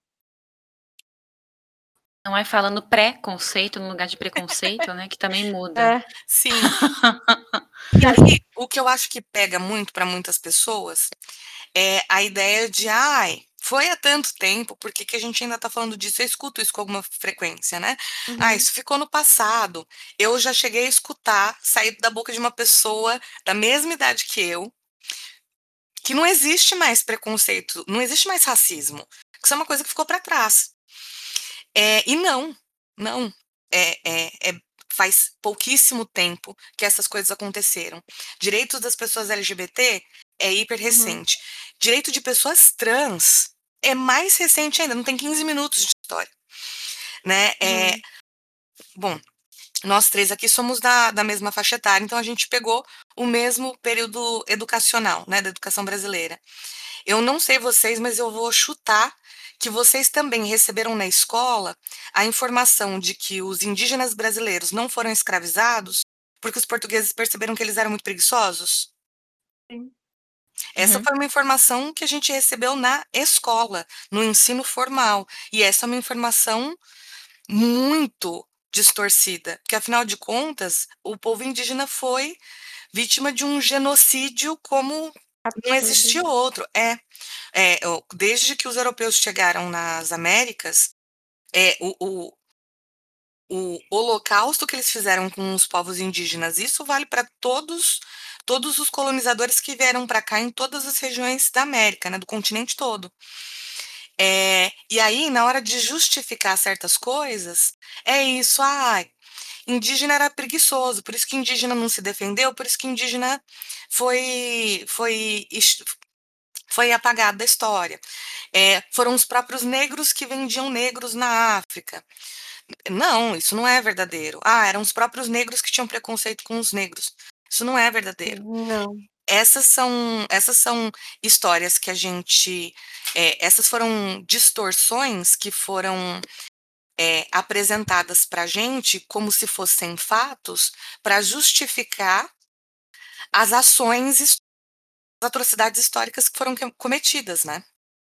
Não é falando pré-conceito no lugar de preconceito, né, que também muda. É. Sim. E aí, o que eu acho que pega muito para muitas pessoas é a ideia de, ai, foi há tanto tempo, por que que a gente ainda está falando disso? Eu escuto isso com alguma frequência, né? Ah, Uhum. isso ficou no passado. Eu já cheguei a escutar, sair da boca de uma pessoa da mesma idade que eu, que não existe mais preconceito, não existe mais racismo. Que isso é uma coisa que ficou para trás. É, e não, não. É, é, é faz pouquíssimo tempo que essas coisas aconteceram. Direitos das pessoas L G B T é hiper Uhum. recente. Direito de pessoas trans é mais recente ainda, não tem quinze minutos de história, né? É, Uhum. bom, nós três aqui somos da, da mesma faixa etária, então a gente pegou o mesmo período educacional, né, da educação brasileira. Eu não sei vocês, mas eu vou chutar que vocês também receberam na escola a informação de que os indígenas brasileiros não foram escravizados porque os portugueses perceberam que eles eram muito preguiçosos. Sim. Essa Uhum. foi uma informação que a gente recebeu na escola, no ensino formal. E essa é uma informação muito distorcida, porque afinal de contas, o povo indígena foi vítima de um genocídio como não Absurdo. existia outro. É, é, o- desde que os europeus chegaram nas Américas, é, o, o, o holocausto que eles fizeram com os povos indígenas, isso vale para todos todos os colonizadores que vieram para cá em todas as regiões da América, né, do continente todo. É, e aí, na hora de justificar certas coisas, é isso, ah, indígena era preguiçoso, por isso que indígena não se defendeu, por isso que indígena foi, foi, ex- foi apagado da história. É, foram os próprios negros que vendiam negros na África. Não, isso não é verdadeiro. Ah, eram os próprios negros que tinham preconceito com os negros. Isso não é verdadeiro. Não. Essas são, essas são histórias que a gente, é, essas foram distorções que foram é, apresentadas para a gente como se fossem fatos para justificar as ações, his- as atrocidades históricas que foram que- cometidas, né?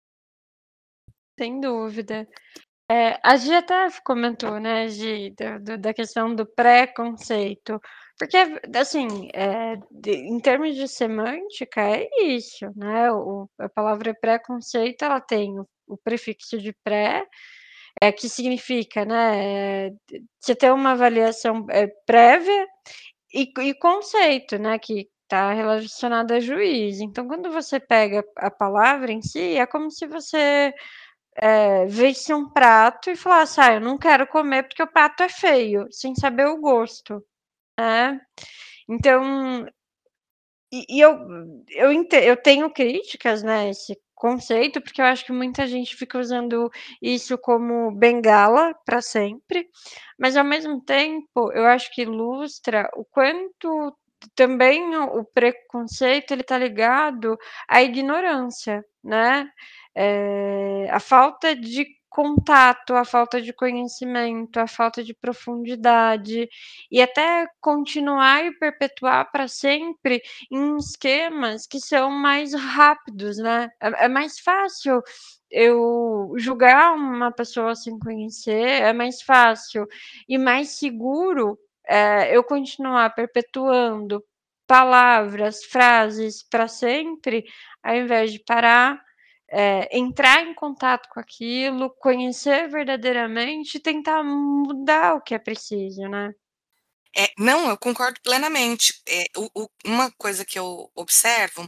Sem dúvida. É, a Gia até comentou, né, Gi, da do da questão do preconceito, porque, assim, eh, de em termos de semântica, é isso, né, o a palavra preconceito, ela tem o o prefixo de pré, é que significa, né, eh, você ter uma avaliação, eh, prévia e e conceito, né, que está relacionado a juízo. Então, quando você pega a palavra em si, é como se você eh, visse um prato e falasse: "Ah, eu não quero comer porque o prato é feio", sem saber o gosto, né. Então, e e eu eu ente eu tenho críticas, né, a esse conceito, porque eu acho que muita gente fica usando isso como bengala para sempre, mas ao mesmo tempo, eu acho que ilustra o quanto também o o preconceito ele tá ligado à ignorância, né, eh, a falta de contato, a falta de conhecimento, a falta de profundidade, e até continuar e perpetuar para sempre em esquemas que são mais rápidos, né. É é mais fácil eu julgar uma pessoa sem conhecer, é mais fácil e mais seguro, eh, eu continuar perpetuando palavras, frases para sempre, ao invés de parar, eh, entrar em contato com aquilo, conhecer verdadeiramente e tentar mudar o que é preciso, né. É, não, eu concordo plenamente. É, o- o- uma coisa que eu observo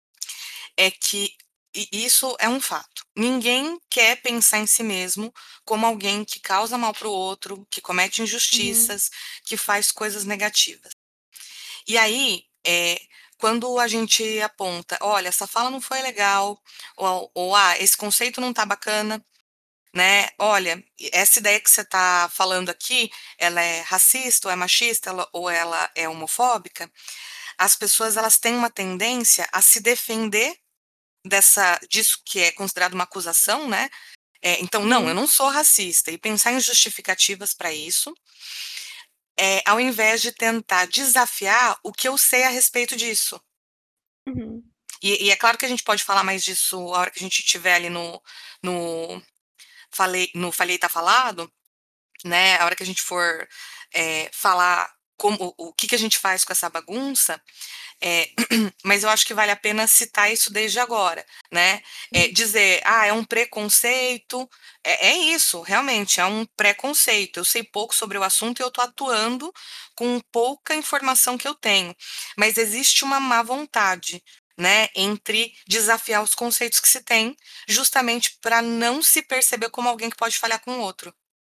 é que e isso é um fato. Ninguém quer pensar em si mesmo como alguém que causa mal para o outro, que comete Uhum, injustiças, que faz coisas negativas. E aí, é, quando a gente aponta, olha, essa fala não foi legal, ou, ou ah, esse conceito não tá bacana, né? Olha, essa ideia que você está falando aqui, ela é racista, ou é machista, ela- ou ela é homofóbica. As pessoas elas têm uma tendência a se defender dessa disso que é considerado uma acusação, né? É, então, não, eu uhum, não sou racista, e pensar em justificativas para isso, é, ao invés de tentar desafiar o que eu sei a respeito disso. uhum, E, e é claro que a gente pode falar mais disso a hora que a gente estiver ali no, no Falei, no Falei Tá Falado, né? A hora que a gente for é, falar como, o que, que a gente faz com essa bagunça, é, mas eu acho que vale a pena citar isso desde agora, né? É, uhum, dizer, ah, é um preconceito, é, é isso, realmente, é um preconceito. Eu sei pouco sobre o assunto e eu estou atuando com pouca informação que eu tenho, mas existe uma má vontade, né, entre desafiar os conceitos que se tem, justamente para não se perceber como alguém que pode falhar com o outro.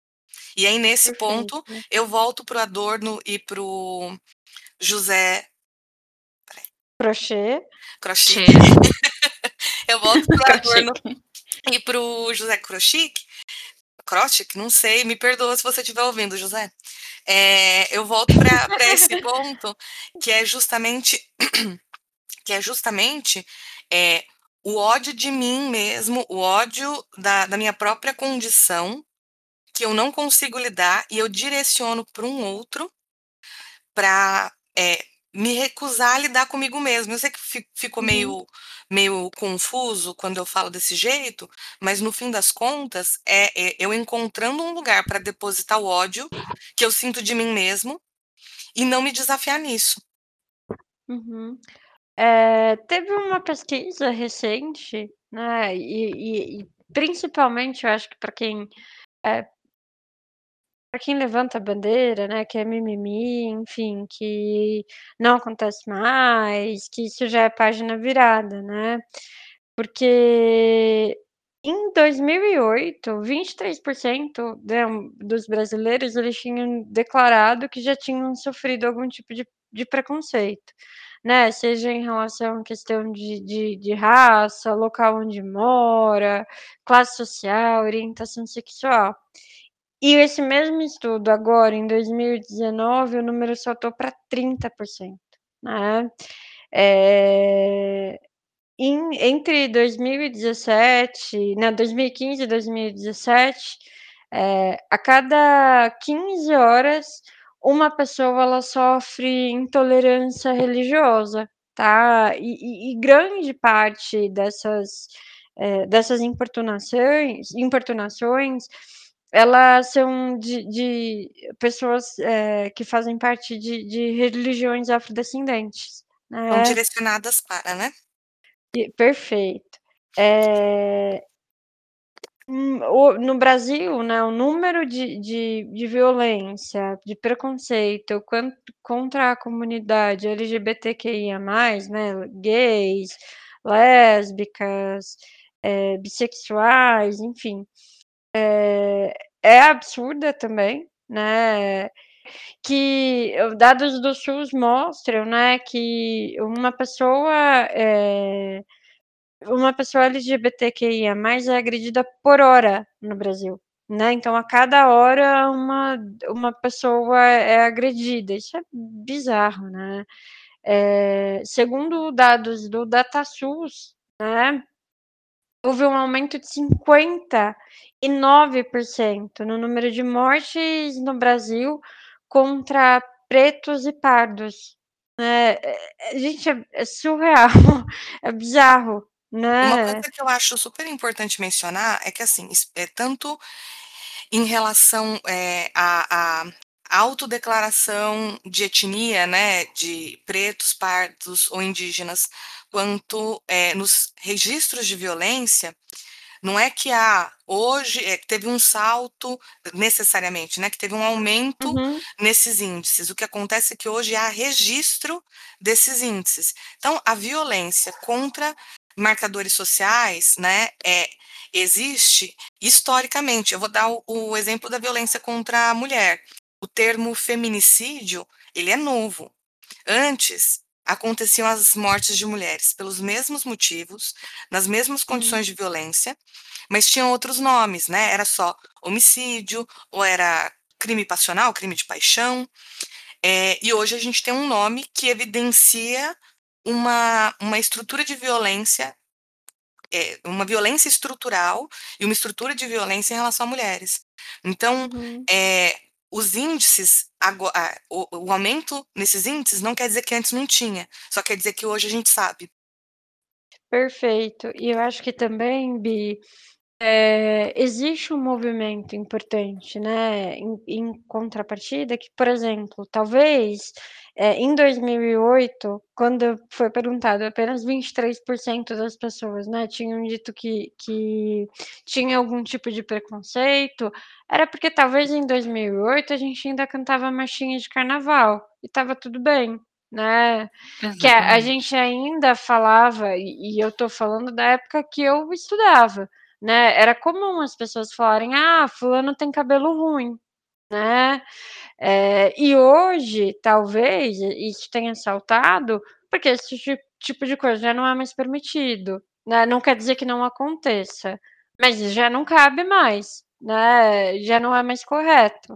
E aí, nesse Perfeito. ponto, eu volto pro Adorno e pro José Crochê. Kroschik. Che. Eu volto pro Adorno Kroschik. e pro José Kroschik. Kroschik? Não sei, me perdoa se você estiver ouvindo, José. É, eu volto para esse ponto que é justamente que é justamente é, o ódio de mim mesmo, o ódio da, da minha própria condição, que eu não consigo lidar e eu direciono para um outro para é, me recusar a lidar comigo mesmo. Eu sei que fi- ficou Uhum. meio, meio confuso quando eu falo desse jeito, mas no fim das contas é, é eu encontrando um lugar para depositar o ódio que eu sinto de mim mesmo e não me desafiar nisso. Uhum. Eh, teve uma pesquisa recente, né, e e e principalmente eu acho que para quem, eh pra quem levanta a bandeira, né, que é mimimi, enfim, que não acontece mais, que isso já é página virada, né. Porque em dois mil e oito, vinte e três por cento, né, dos brasileiros, eles tinham declarado que já tinham sofrido algum tipo de de preconceito, né, seja em relação à questão de de de raça, local onde mora, classe social, orientação sexual. E esse mesmo estudo agora em dois mil e dezenove, o número saltou para trinta por cento, né. Eh em entre dois mil e dezessete, não, dois mil e quinze e dois mil e dezessete, eh, a cada quinze horas, uma pessoa ela sofre intolerância religiosa, tá. E e e grande parte dessas, eh, dessas importunações importunações, elas são de de pessoas, eh, que fazem parte de de religiões afrodescendentes, São né. direcionadas para, né? E perfeito. Eh, hum, o no Brasil, né, o número de de de violência, de preconceito quan contra a comunidade LGBTQIA+, né, gays, lésbicas, eh, bissexuais, enfim, eh, é absurda também, né, que dados do SUS mostram, né, que uma pessoa, eh uma pessoa LGBTQIA+, é agredida por hora no Brasil, né, então a cada hora uma uma pessoa é agredida, isso é bizarro, né. Eh, segundo dados do DataSUS, né, houve um aumento de cinquenta e nove por cento no número de mortes no Brasil contra pretos e pardos, né. Eh, gente, é é surreal, é bizarro, Uma né. coisa que eu acho super importante mencionar é que, assim, es é tanto em relação, eh, à à autodeclaração de etnia, né, de pretos, pardos ou indígenas, quanto, eh, nos registros de violência, não é que, ah, hoje, eh, teve um salto necessariamente, né, que teve um aumento Uhum, nesses índices. O que acontece é que hoje há registro desses índices. Então, a violência contra marcadores sociais, né, é existe historicamente. Eu vou dar o o exemplo da violência contra a mulher. O termo feminicídio, ele é novo. Antes, aconteciam as mortes de mulheres pelos mesmos motivos, nas mesmas hum, condições de violência, mas tinham outros nomes, né, era só homicídio, ou era crime passional, crime de paixão, eh, e hoje a gente tem um nome que evidencia uma uma estrutura de violência, eh, uma violência estrutural e uma estrutura de violência em relação a mulheres. Então, uhum. eh, os índices ago a o o aumento nesses índices não quer dizer que antes não tinha, só quer dizer que hoje a gente sabe. Perfeito. E eu acho que também, Bi, Eh, existe um movimento importante, né, em em contrapartida que, por exemplo, talvez, eh, em dois mil e oito, quando foi perguntado, apenas vinte e três por cento das pessoas, né, tinham dito que que tinha algum tipo de preconceito, era porque talvez em dois mil e oito a gente ainda cantava marchinha de carnaval, e estava tudo bem, né. Que a a Exatamente. gente ainda falava, e e eu tô falando da época que eu estudava, né, era comum as pessoas falarem: "Ah, fulano tem cabelo ruim", né. Eh, e hoje, talvez, isso tenha saltado, porque esse ti tipo de coisa já não é mais permitido, né, não quer dizer que não aconteça, mas já não cabe mais, né, já não é mais correto.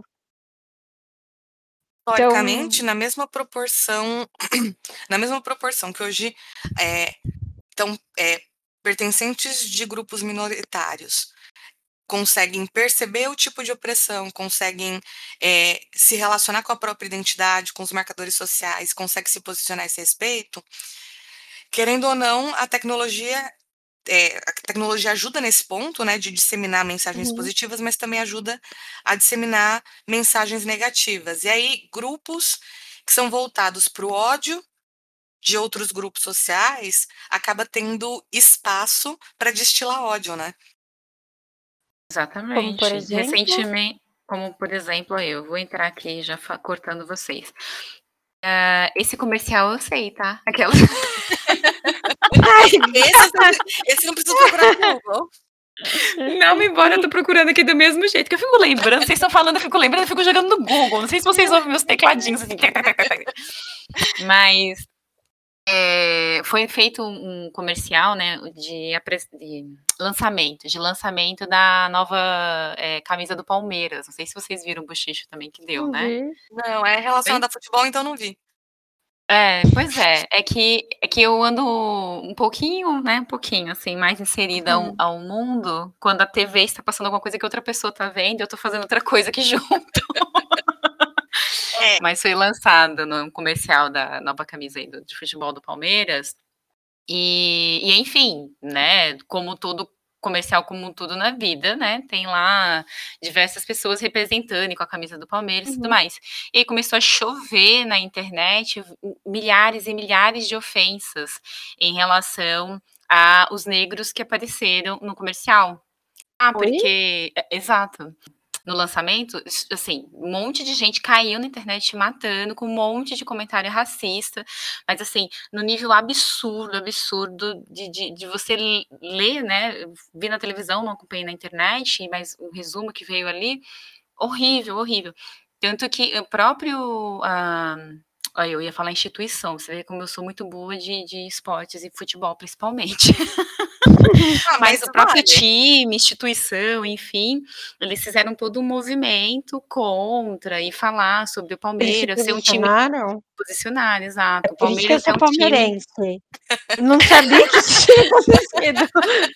Então Historicamente, na mesma proporção na mesma proporção que hoje, eh, então, eh, pertencentes de grupos minoritários conseguem perceber o tipo de opressão, conseguem, eh, se relacionar com a própria identidade, com os marcadores sociais, consegue se posicionar a esse respeito, querendo ou não, a tecnologia, eh, a tecnologia ajuda nesse ponto, né, de disseminar mensagens uhum. positivas, mas também ajuda a disseminar mensagens negativas. E aí, grupos que são voltados para o ódio de outros grupos sociais, acaba tendo espaço para destilar ódio, né. Como por Exatamente. exemplo? Recentemente, como por exemplo, eu vou entrar aqui já fa cortando vocês. Ah, esse comercial eu sei, tá? Aquela Ai, Esse eu sei esse não preciso procurar no Google. não, embora eu tô procurando aqui do mesmo jeito, que eu fico lembrando, vocês estão falando, eu fico lembrando, eu fico jogando no Google, não sei se vocês ouvem meus tecladinhos assim, mas, eh, foi feito um um comercial, né, de apres de lançamento, de lançamento da nova, eh, camisa do Palmeiras, não sei se vocês viram o bochicho também que deu, não né. vi. Não, é relacionado a futebol, então não vi. É, pois é. É que é que eu ando um pouquinho, né, um pouquinho, assim, mais inserida ao Uhum. ao mundo, quando a T V está passando alguma coisa que outra pessoa tá vendo, eu tô fazendo outra coisa aqui junto. É. Mas foi lançado no comercial da nova camisa aí do de futebol do Palmeiras, e e enfim, né, como todo comercial, como tudo na vida, né, tem lá diversas pessoas representando e com a camisa do Palmeiras e tudo Uhum. mais. E aí começou a chover na internet milhares e milhares de ofensas em relação a os negros que apareceram no comercial. Ah, Oi? porque é exato. No lançamento, s assim, um monte de gente caiu na internet matando, com um monte de comentário racista, mas assim, no nível absurdo, absurdo de de de você l ler, né, eu vi na televisão, não acompanhei na internet, mas o resumo que veio ali, horrível, horrível. Tanto que o próprio, ah, olha, eu ia falar instituição, você vê como eu sou muito boa de de esportes e futebol, principalmente. Ah, Mas mas o próprio vale. time, instituição, enfim, eles fizeram todo um movimento contra e falar sobre o Eles se Palmeiras ser um time posicionaram? posicionar, É exato. O por isso que eu Palmeiras é sou um time palmeirense. Eu não sabia que isso tinha acontecido.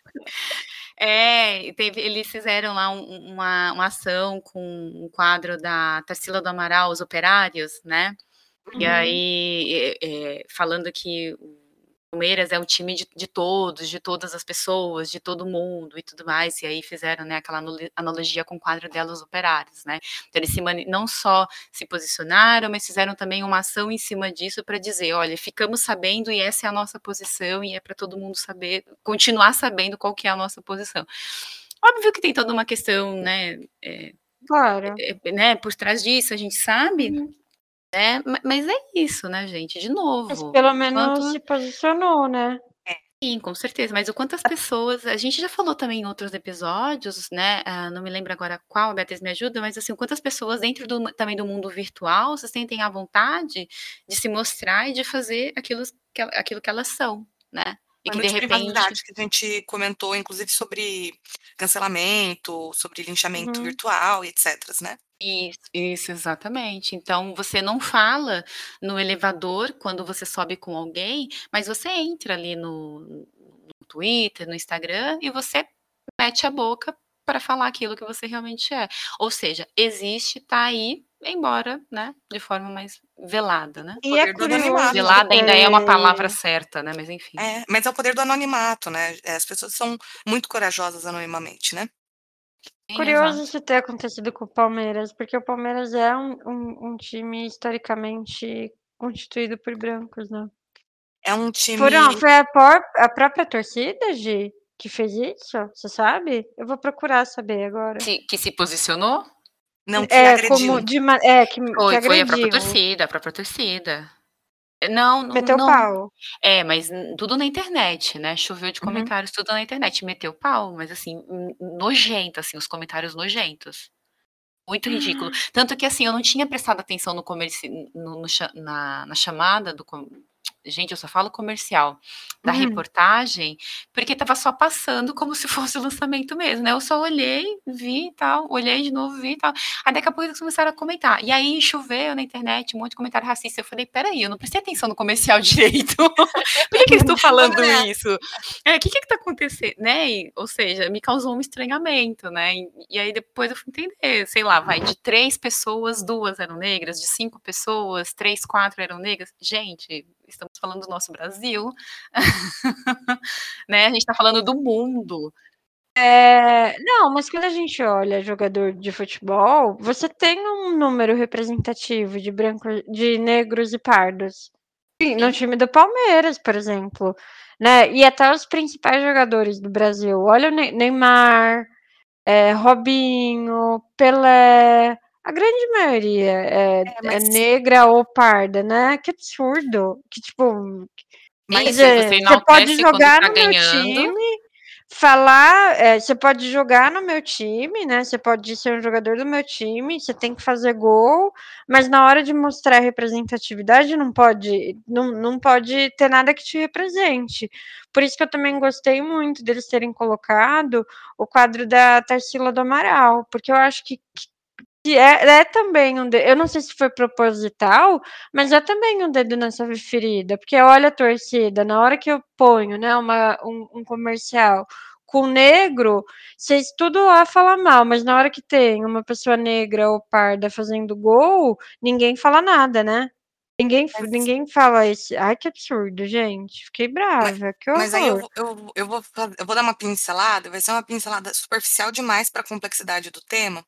é, e teve eles fizeram lá um um uma uma ação com um quadro da Tarsila do Amaral, Os Operários, né, e Uhum. aí, eh eh, falando que o Palmeiras é um time de de todos, de todas as pessoas, de todo mundo e tudo mais, e aí fizeram, né, aquela analo analogia com o quadro dela Os Operários, né. Então eles se mani não só se posicionaram, mas fizeram também uma ação em cima disso para dizer: "Olha, ficamos sabendo e essa é a nossa posição e é para todo mundo saber continuar sabendo qual que é a nossa posição". Óbvio que tem toda uma questão, né, eh Claro. eh, né, por trás disso, a gente sabe, Uhum. né, ma mas é isso, né, gente, de Mas novo, pelo o quanto menos se posicionou, né. É. sim, com certeza, mas o quanto as pessoas a gente já falou também em outros episódios, né, ah, não me lembro agora qual, a Beatriz me ajuda, mas assim, o quanto as pessoas dentro do também do mundo virtual se sentem à vontade de se mostrar e de fazer aquilo que aquilo que elas são, né, e que Plano de de repente privacidade que a gente comentou, inclusive sobre cancelamento, sobre linchamento Uhum. virtual e etceteras, né. isso, isso, exatamente. Então você não fala no elevador quando você sobe com alguém, mas você entra ali no no Twitter, no Instagram e você mete a boca para falar aquilo que você realmente é. Ou seja, existe, tá aí, embora, né, de forma mais velada, né. E é Poder do curioso anonimato, né. Velada porque ainda é uma palavra certa, né, mas enfim. É, mas é o poder do anonimato, né, eh, as pessoas são muito corajosas anonimamente, né. Sim, curioso exato. isso ter acontecido com o Palmeiras, porque o Palmeiras é um um um time historicamente constituído por brancos, né. É um Foram time foi a por a própria torcida, Gi, que fez isso? Você sabe? Eu vou procurar saber agora. Se que se posicionou? não, que É, como agrediu. de ma é, que que Foi, foi a própria agrediu, torcida, a própria torcida. Não, não meteu não pau. é, mas n tudo na internet, né, choveu de Uhum. comentários, tudo na internet, meteu pau, mas assim, n nojento, assim, os comentários nojentos. Muito ridículo. Tanto que, assim, eu não tinha prestado atenção no comerci no no cha na na chamada do com gente, eu só falo comercial, da Hum. reportagem, porque estava só passando como se fosse o lançamento mesmo, né, eu só olhei, vi e tal, olhei de novo, vi e tal. Aí daqui a pouco eles começaram a comentar, e aí choveu na internet um monte de comentário racista, eu falei: "Espera aí, eu não prestei atenção no comercial direito, por que que eles estão falando isso? É, que que que tá acontecendo?", né, e, ou seja, me causou um estranhamento, né, e e aí depois eu fui entender, sei lá, vai, de três pessoas, duas eram negras, de cinco pessoas, três, quatro eram negras. Gente, estamos falando do nosso Brasil, né, a gente tá falando do mundo. É, não, mas quando a gente olha jogador de futebol, você tem um número representativo de brancos, de negros e pardos. Sim, no Sim. time do Palmeiras, por exemplo, né, e até os principais jogadores do Brasil, olha o Ne Neymar, eh, Robinho, Pelé, a grande maioria é É, é mas negra ou parda, né, que absurdo, que tipo, quer mas Isso, aí você dizer, você pode enaltece quando jogar tá no meu ganhando. time, falar, eh, você pode jogar no meu time, né, você pode ser um jogador do meu time, você tem que fazer gol, mas na hora de mostrar representatividade não pode não não pode ter nada que te represente. Por isso que eu também gostei muito deles terem colocado o quadro da Tarsila do Amaral, porque eu acho que que é é também um de eu não sei se foi proposital, mas é também um dedo nessa ferida, porque olha a torcida, na hora que eu ponho, né, uma um um comercial com negro, vocês tudo lá fala mal, mas na hora que tem uma pessoa negra ou parda fazendo gol, ninguém fala nada, né. Ninguém f mas ninguém fala esse ai que absurdo gente, fiquei ma brava, que mas aí eu horror. vou eu eu vou fa eu vou dar uma pincelada, vai ser uma pincelada superficial demais pra complexidade do tema,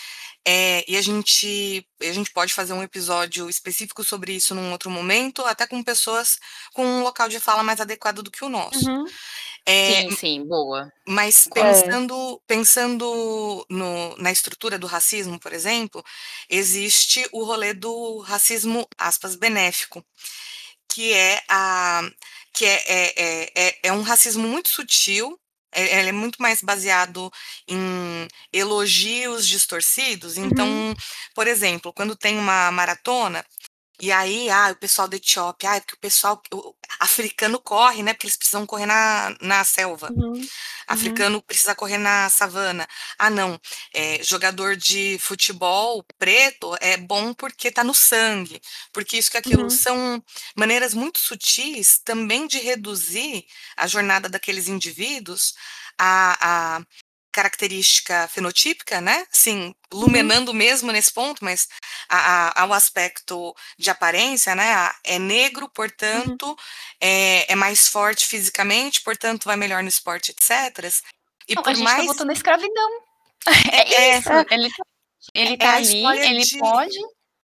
eh, e a gente e a gente pode fazer um episódio específico sobre isso num outro momento, até com pessoas com um local de fala mais adequado do que o nosso. Uhum. Eh, Sim, sim, boa. mas É. pensando pensando no na estrutura do racismo, por exemplo, existe o rolê do racismo, aspas, "benéfico", que é a que é é é é é um racismo muito sutil, eh, ele é muito mais baseado em elogios distorcidos, Uhum. então, por exemplo, quando tem uma maratona, e aí, ah, o pessoal da Etiópia, "Ai, porque o pessoal o africano corre, né, porque eles precisam correr na na selva, Uhum, uhum. africano precisa correr na savana. Ah não, eh, jogador de futebol preto é bom porque tá no sangue, porque isso que aquilo", Uhum. são maneiras muito sutis também de reduzir a jornada daqueles indivíduos à à característica fenotípica, né, sim, Uhum. iluminando mesmo nesse ponto, mas a a ao aspecto de aparência, né, a é negro, Uhum. portanto, eh, é mais forte fisicamente, portanto vai melhor no esporte, etcéteras, e Não, a por gente tá mais voltando à escravidão. É É é isso, É. ele tá ele é tá a ali, história ele de pode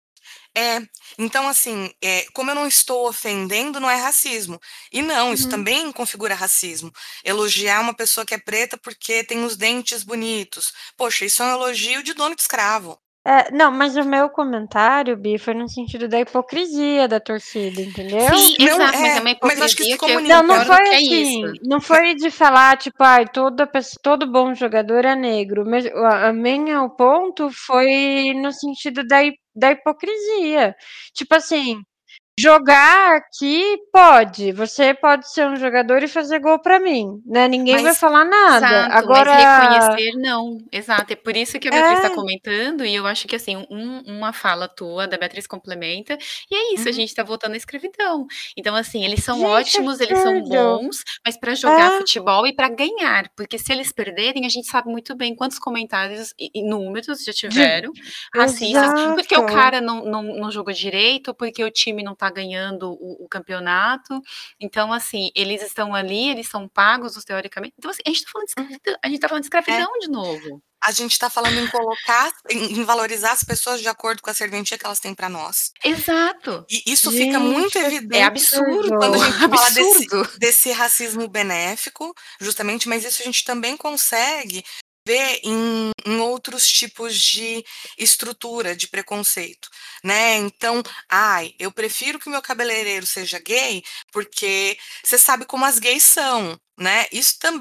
É, então assim, eh, como eu não estou ofendendo, não é racismo. E não, isso Uhum. também configura racismo. Elogiar uma pessoa que é preta porque tem os dentes bonitos, poxa, isso é um elogio de dono de escravo. É, não, mas o meu comentário, Bi, foi no sentido da hipocrisia da torcida, entendeu? Sim, Não, exato, mas é é, uma mas acho que isso hipocrisia que eu Não, não comunica. concordo foi que é isso. assim, não Ma foi de falar, tipo: "Ai, toda pesso todo bom jogador é negro", mas o a a minha o ponto foi no sentido da hi da hipocrisia. Tipo assim, jogar aqui pode, você pode ser um jogador e fazer gol pra mim, né, ninguém vai Mas falar nada. Exato, mas Agora reconhecer não. Exato, é por isso que a Beatriz tá É. comentando e eu acho que, assim, um uma fala tua, da Beatriz complementa, e é isso, a Uhum. gente tá voltando à escrvidão. Então, assim, eles são Gente, ótimos, eles são absurdo. bons, mas pra jogar É. futebol e pra ganhar, porque se eles perderem, a gente sabe muito bem quantos comentários e inúmeros já De tiveram, racistas, porque o exato. cara não não não jogou direito, porque o time não tá ganhando o o campeonato. Então, assim, eles estão ali, eles são pagos teoricamente então, assim, a gente tá falando de Uhum. escravidã a gente tá falando de É. escravidão de novo. A gente tá falando em colocar em em valorizar as pessoas de acordo com a serventia que elas têm pra nós. Exato. E isso fica muito Gente, É evidente quando a absurdo, absurdo. gente fala desse absurdo. desse racismo benéfico, justamente, mas isso a gente também consegue ver em em outros tipos de estrutura de preconceito, né. Então: "Ai, eu prefiro que o meu cabeleireiro seja gay, porque você sabe como as gays são", né. Isso também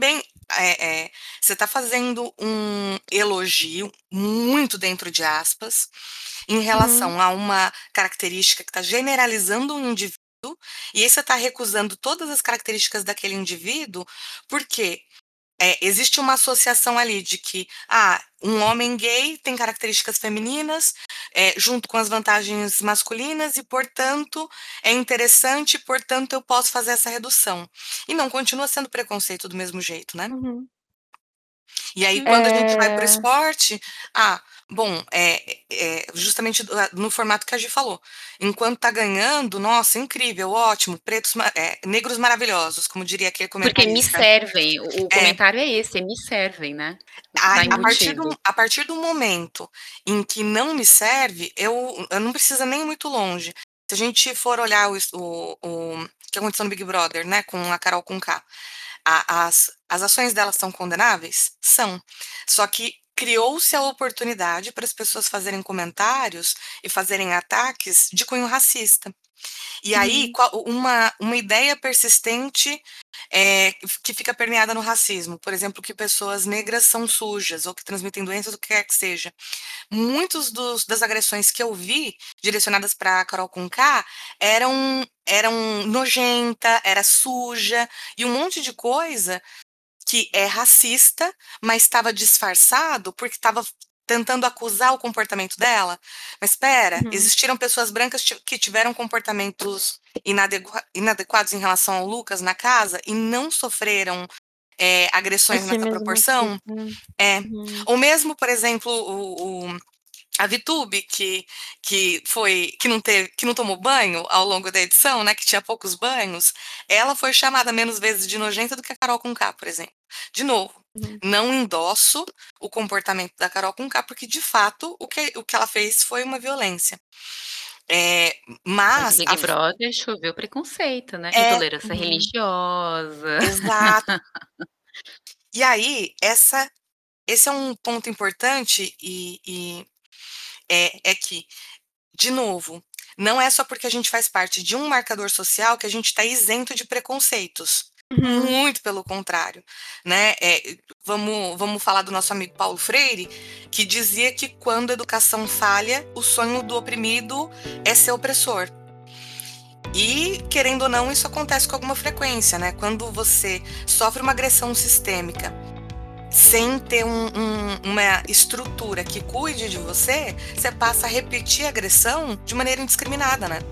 é, é, você está fazendo um elogio, muito dentro de aspas, em relação Uhum. a uma característica que está generalizando um indivíduo, e aí você está recusando todas as características daquele indivíduo, porque é, existe uma associação ali de que ah, um homem gay tem características femininas, é, junto com as vantagens masculinas, e, portanto, é interessante, portanto, eu posso fazer essa redução. E não, continua sendo preconceito do mesmo jeito, né? Uhum. E aí, Sim. quando a gente vai para o É... esporte, ah, bom, é, é justamente do- no formato que a Gi falou. Enquanto tá ganhando, nossa, incrível, ótimo, pretos, ma- é, negros maravilhosos, como diria aquele Porque me comentarista. servem, o o É, comentário é esse, me servem, né. a, Tá a partir embutido. do, a partir do momento em que não me serve, eu, eu não precisa nem ir muito longe. Se a gente for olhar o, es- o, o que aconteceu no Big Brother, né, com a Carol Conká, a- as, as ações delas são condenáveis? São. Só que criou-se a oportunidade para as pessoas fazerem comentários e fazerem ataques de cunho racista. E aí, Uhum. qual- uma, uma ideia persistente é, que fica permeada no racismo. Por exemplo, que pessoas negras são sujas ou que transmitem doenças, o que quer que seja. Muitos dos, das agressões que eu vi direcionadas para Carol Conká eram, eram nojenta, era suja e um monte de coisa que é racista, mas estava disfarçado porque estava tentando acusar o comportamento dela. Mas espera, Uhum. existiram pessoas brancas ti- que tiveram comportamentos inadegua- inadequados em relação ao Lucas na casa e não sofreram é, agressões Esse nessa mesmo proporção. tipo, né? É. Uhum. Ou mesmo, por exemplo, o, o- a Vitube, que, que foi que não teve, que não tomou banho ao longo da edição, né? Que tinha poucos banhos, ela foi chamada menos vezes de nojenta do que a Carol Conká, por exemplo. De novo, Uhum. não endosso o comportamento da Carol Conká, porque de fato o que, o que ela fez foi uma violência. É, Mas mas a, Big Brother choveu preconceito, né, é intolerância Uhum. religiosa. exato. E aí, essa, esse é um ponto importante e, e é, é que de novo, não é só porque a gente faz parte de um marcador social que a gente está isento de preconceitos. Uhum. Muito pelo contrário, né? É, vamos, vamos falar do nosso amigo Paulo Freire, que dizia que quando a educação falha, o sonho do oprimido é ser opressor. E, querendo ou não, isso acontece com alguma frequência, né? Quando você sofre uma agressão sistêmica sem ter um- um- uma estrutura que cuide de você, você passa a repetir a agressão de maneira indiscriminada, né?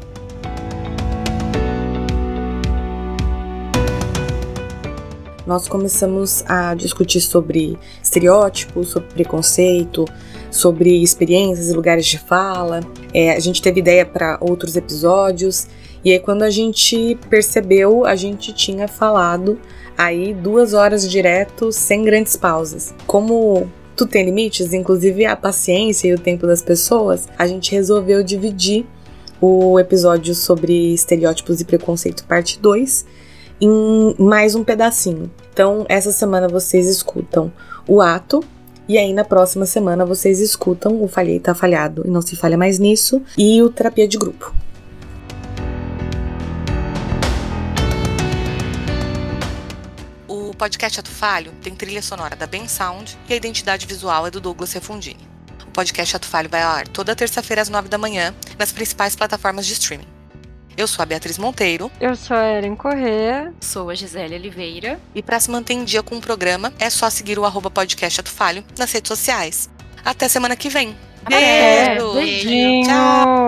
Nós começamos a discutir sobre estereótipos, sobre preconceito, sobre experiências e lugares de fala. É, a gente teve ideia para outros episódios, e aí quando a gente percebeu, a gente tinha falado aí duas horas direto, sem grandes pausas. Como tudo tem limites, inclusive a paciência e o tempo das pessoas, a gente resolveu dividir o episódio sobre estereótipos e preconceito parte dois em mais um pedacinho. Então, essa semana vocês escutam o ato, e aí na próxima semana vocês escutam o Falhei Tá Falhado e Não Se Falha Mais Nisso e o Terapia de Grupo. O podcast Ato Falho tem trilha sonora da Ben Sound e a identidade visual é do Douglas Refundini. O podcast Ato Falho vai ao ar toda terça-feira às nove da manhã nas principais plataformas de streaming. Eu sou a Beatriz Monteiro. Eu sou a Erin Corrêa. Sou a Gisele Oliveira. E para se manter em dia com o programa, é só seguir o arroba podcast Ato Falho nas redes sociais. Até semana que vem. Até. Beijo! Beijinho! Tchau!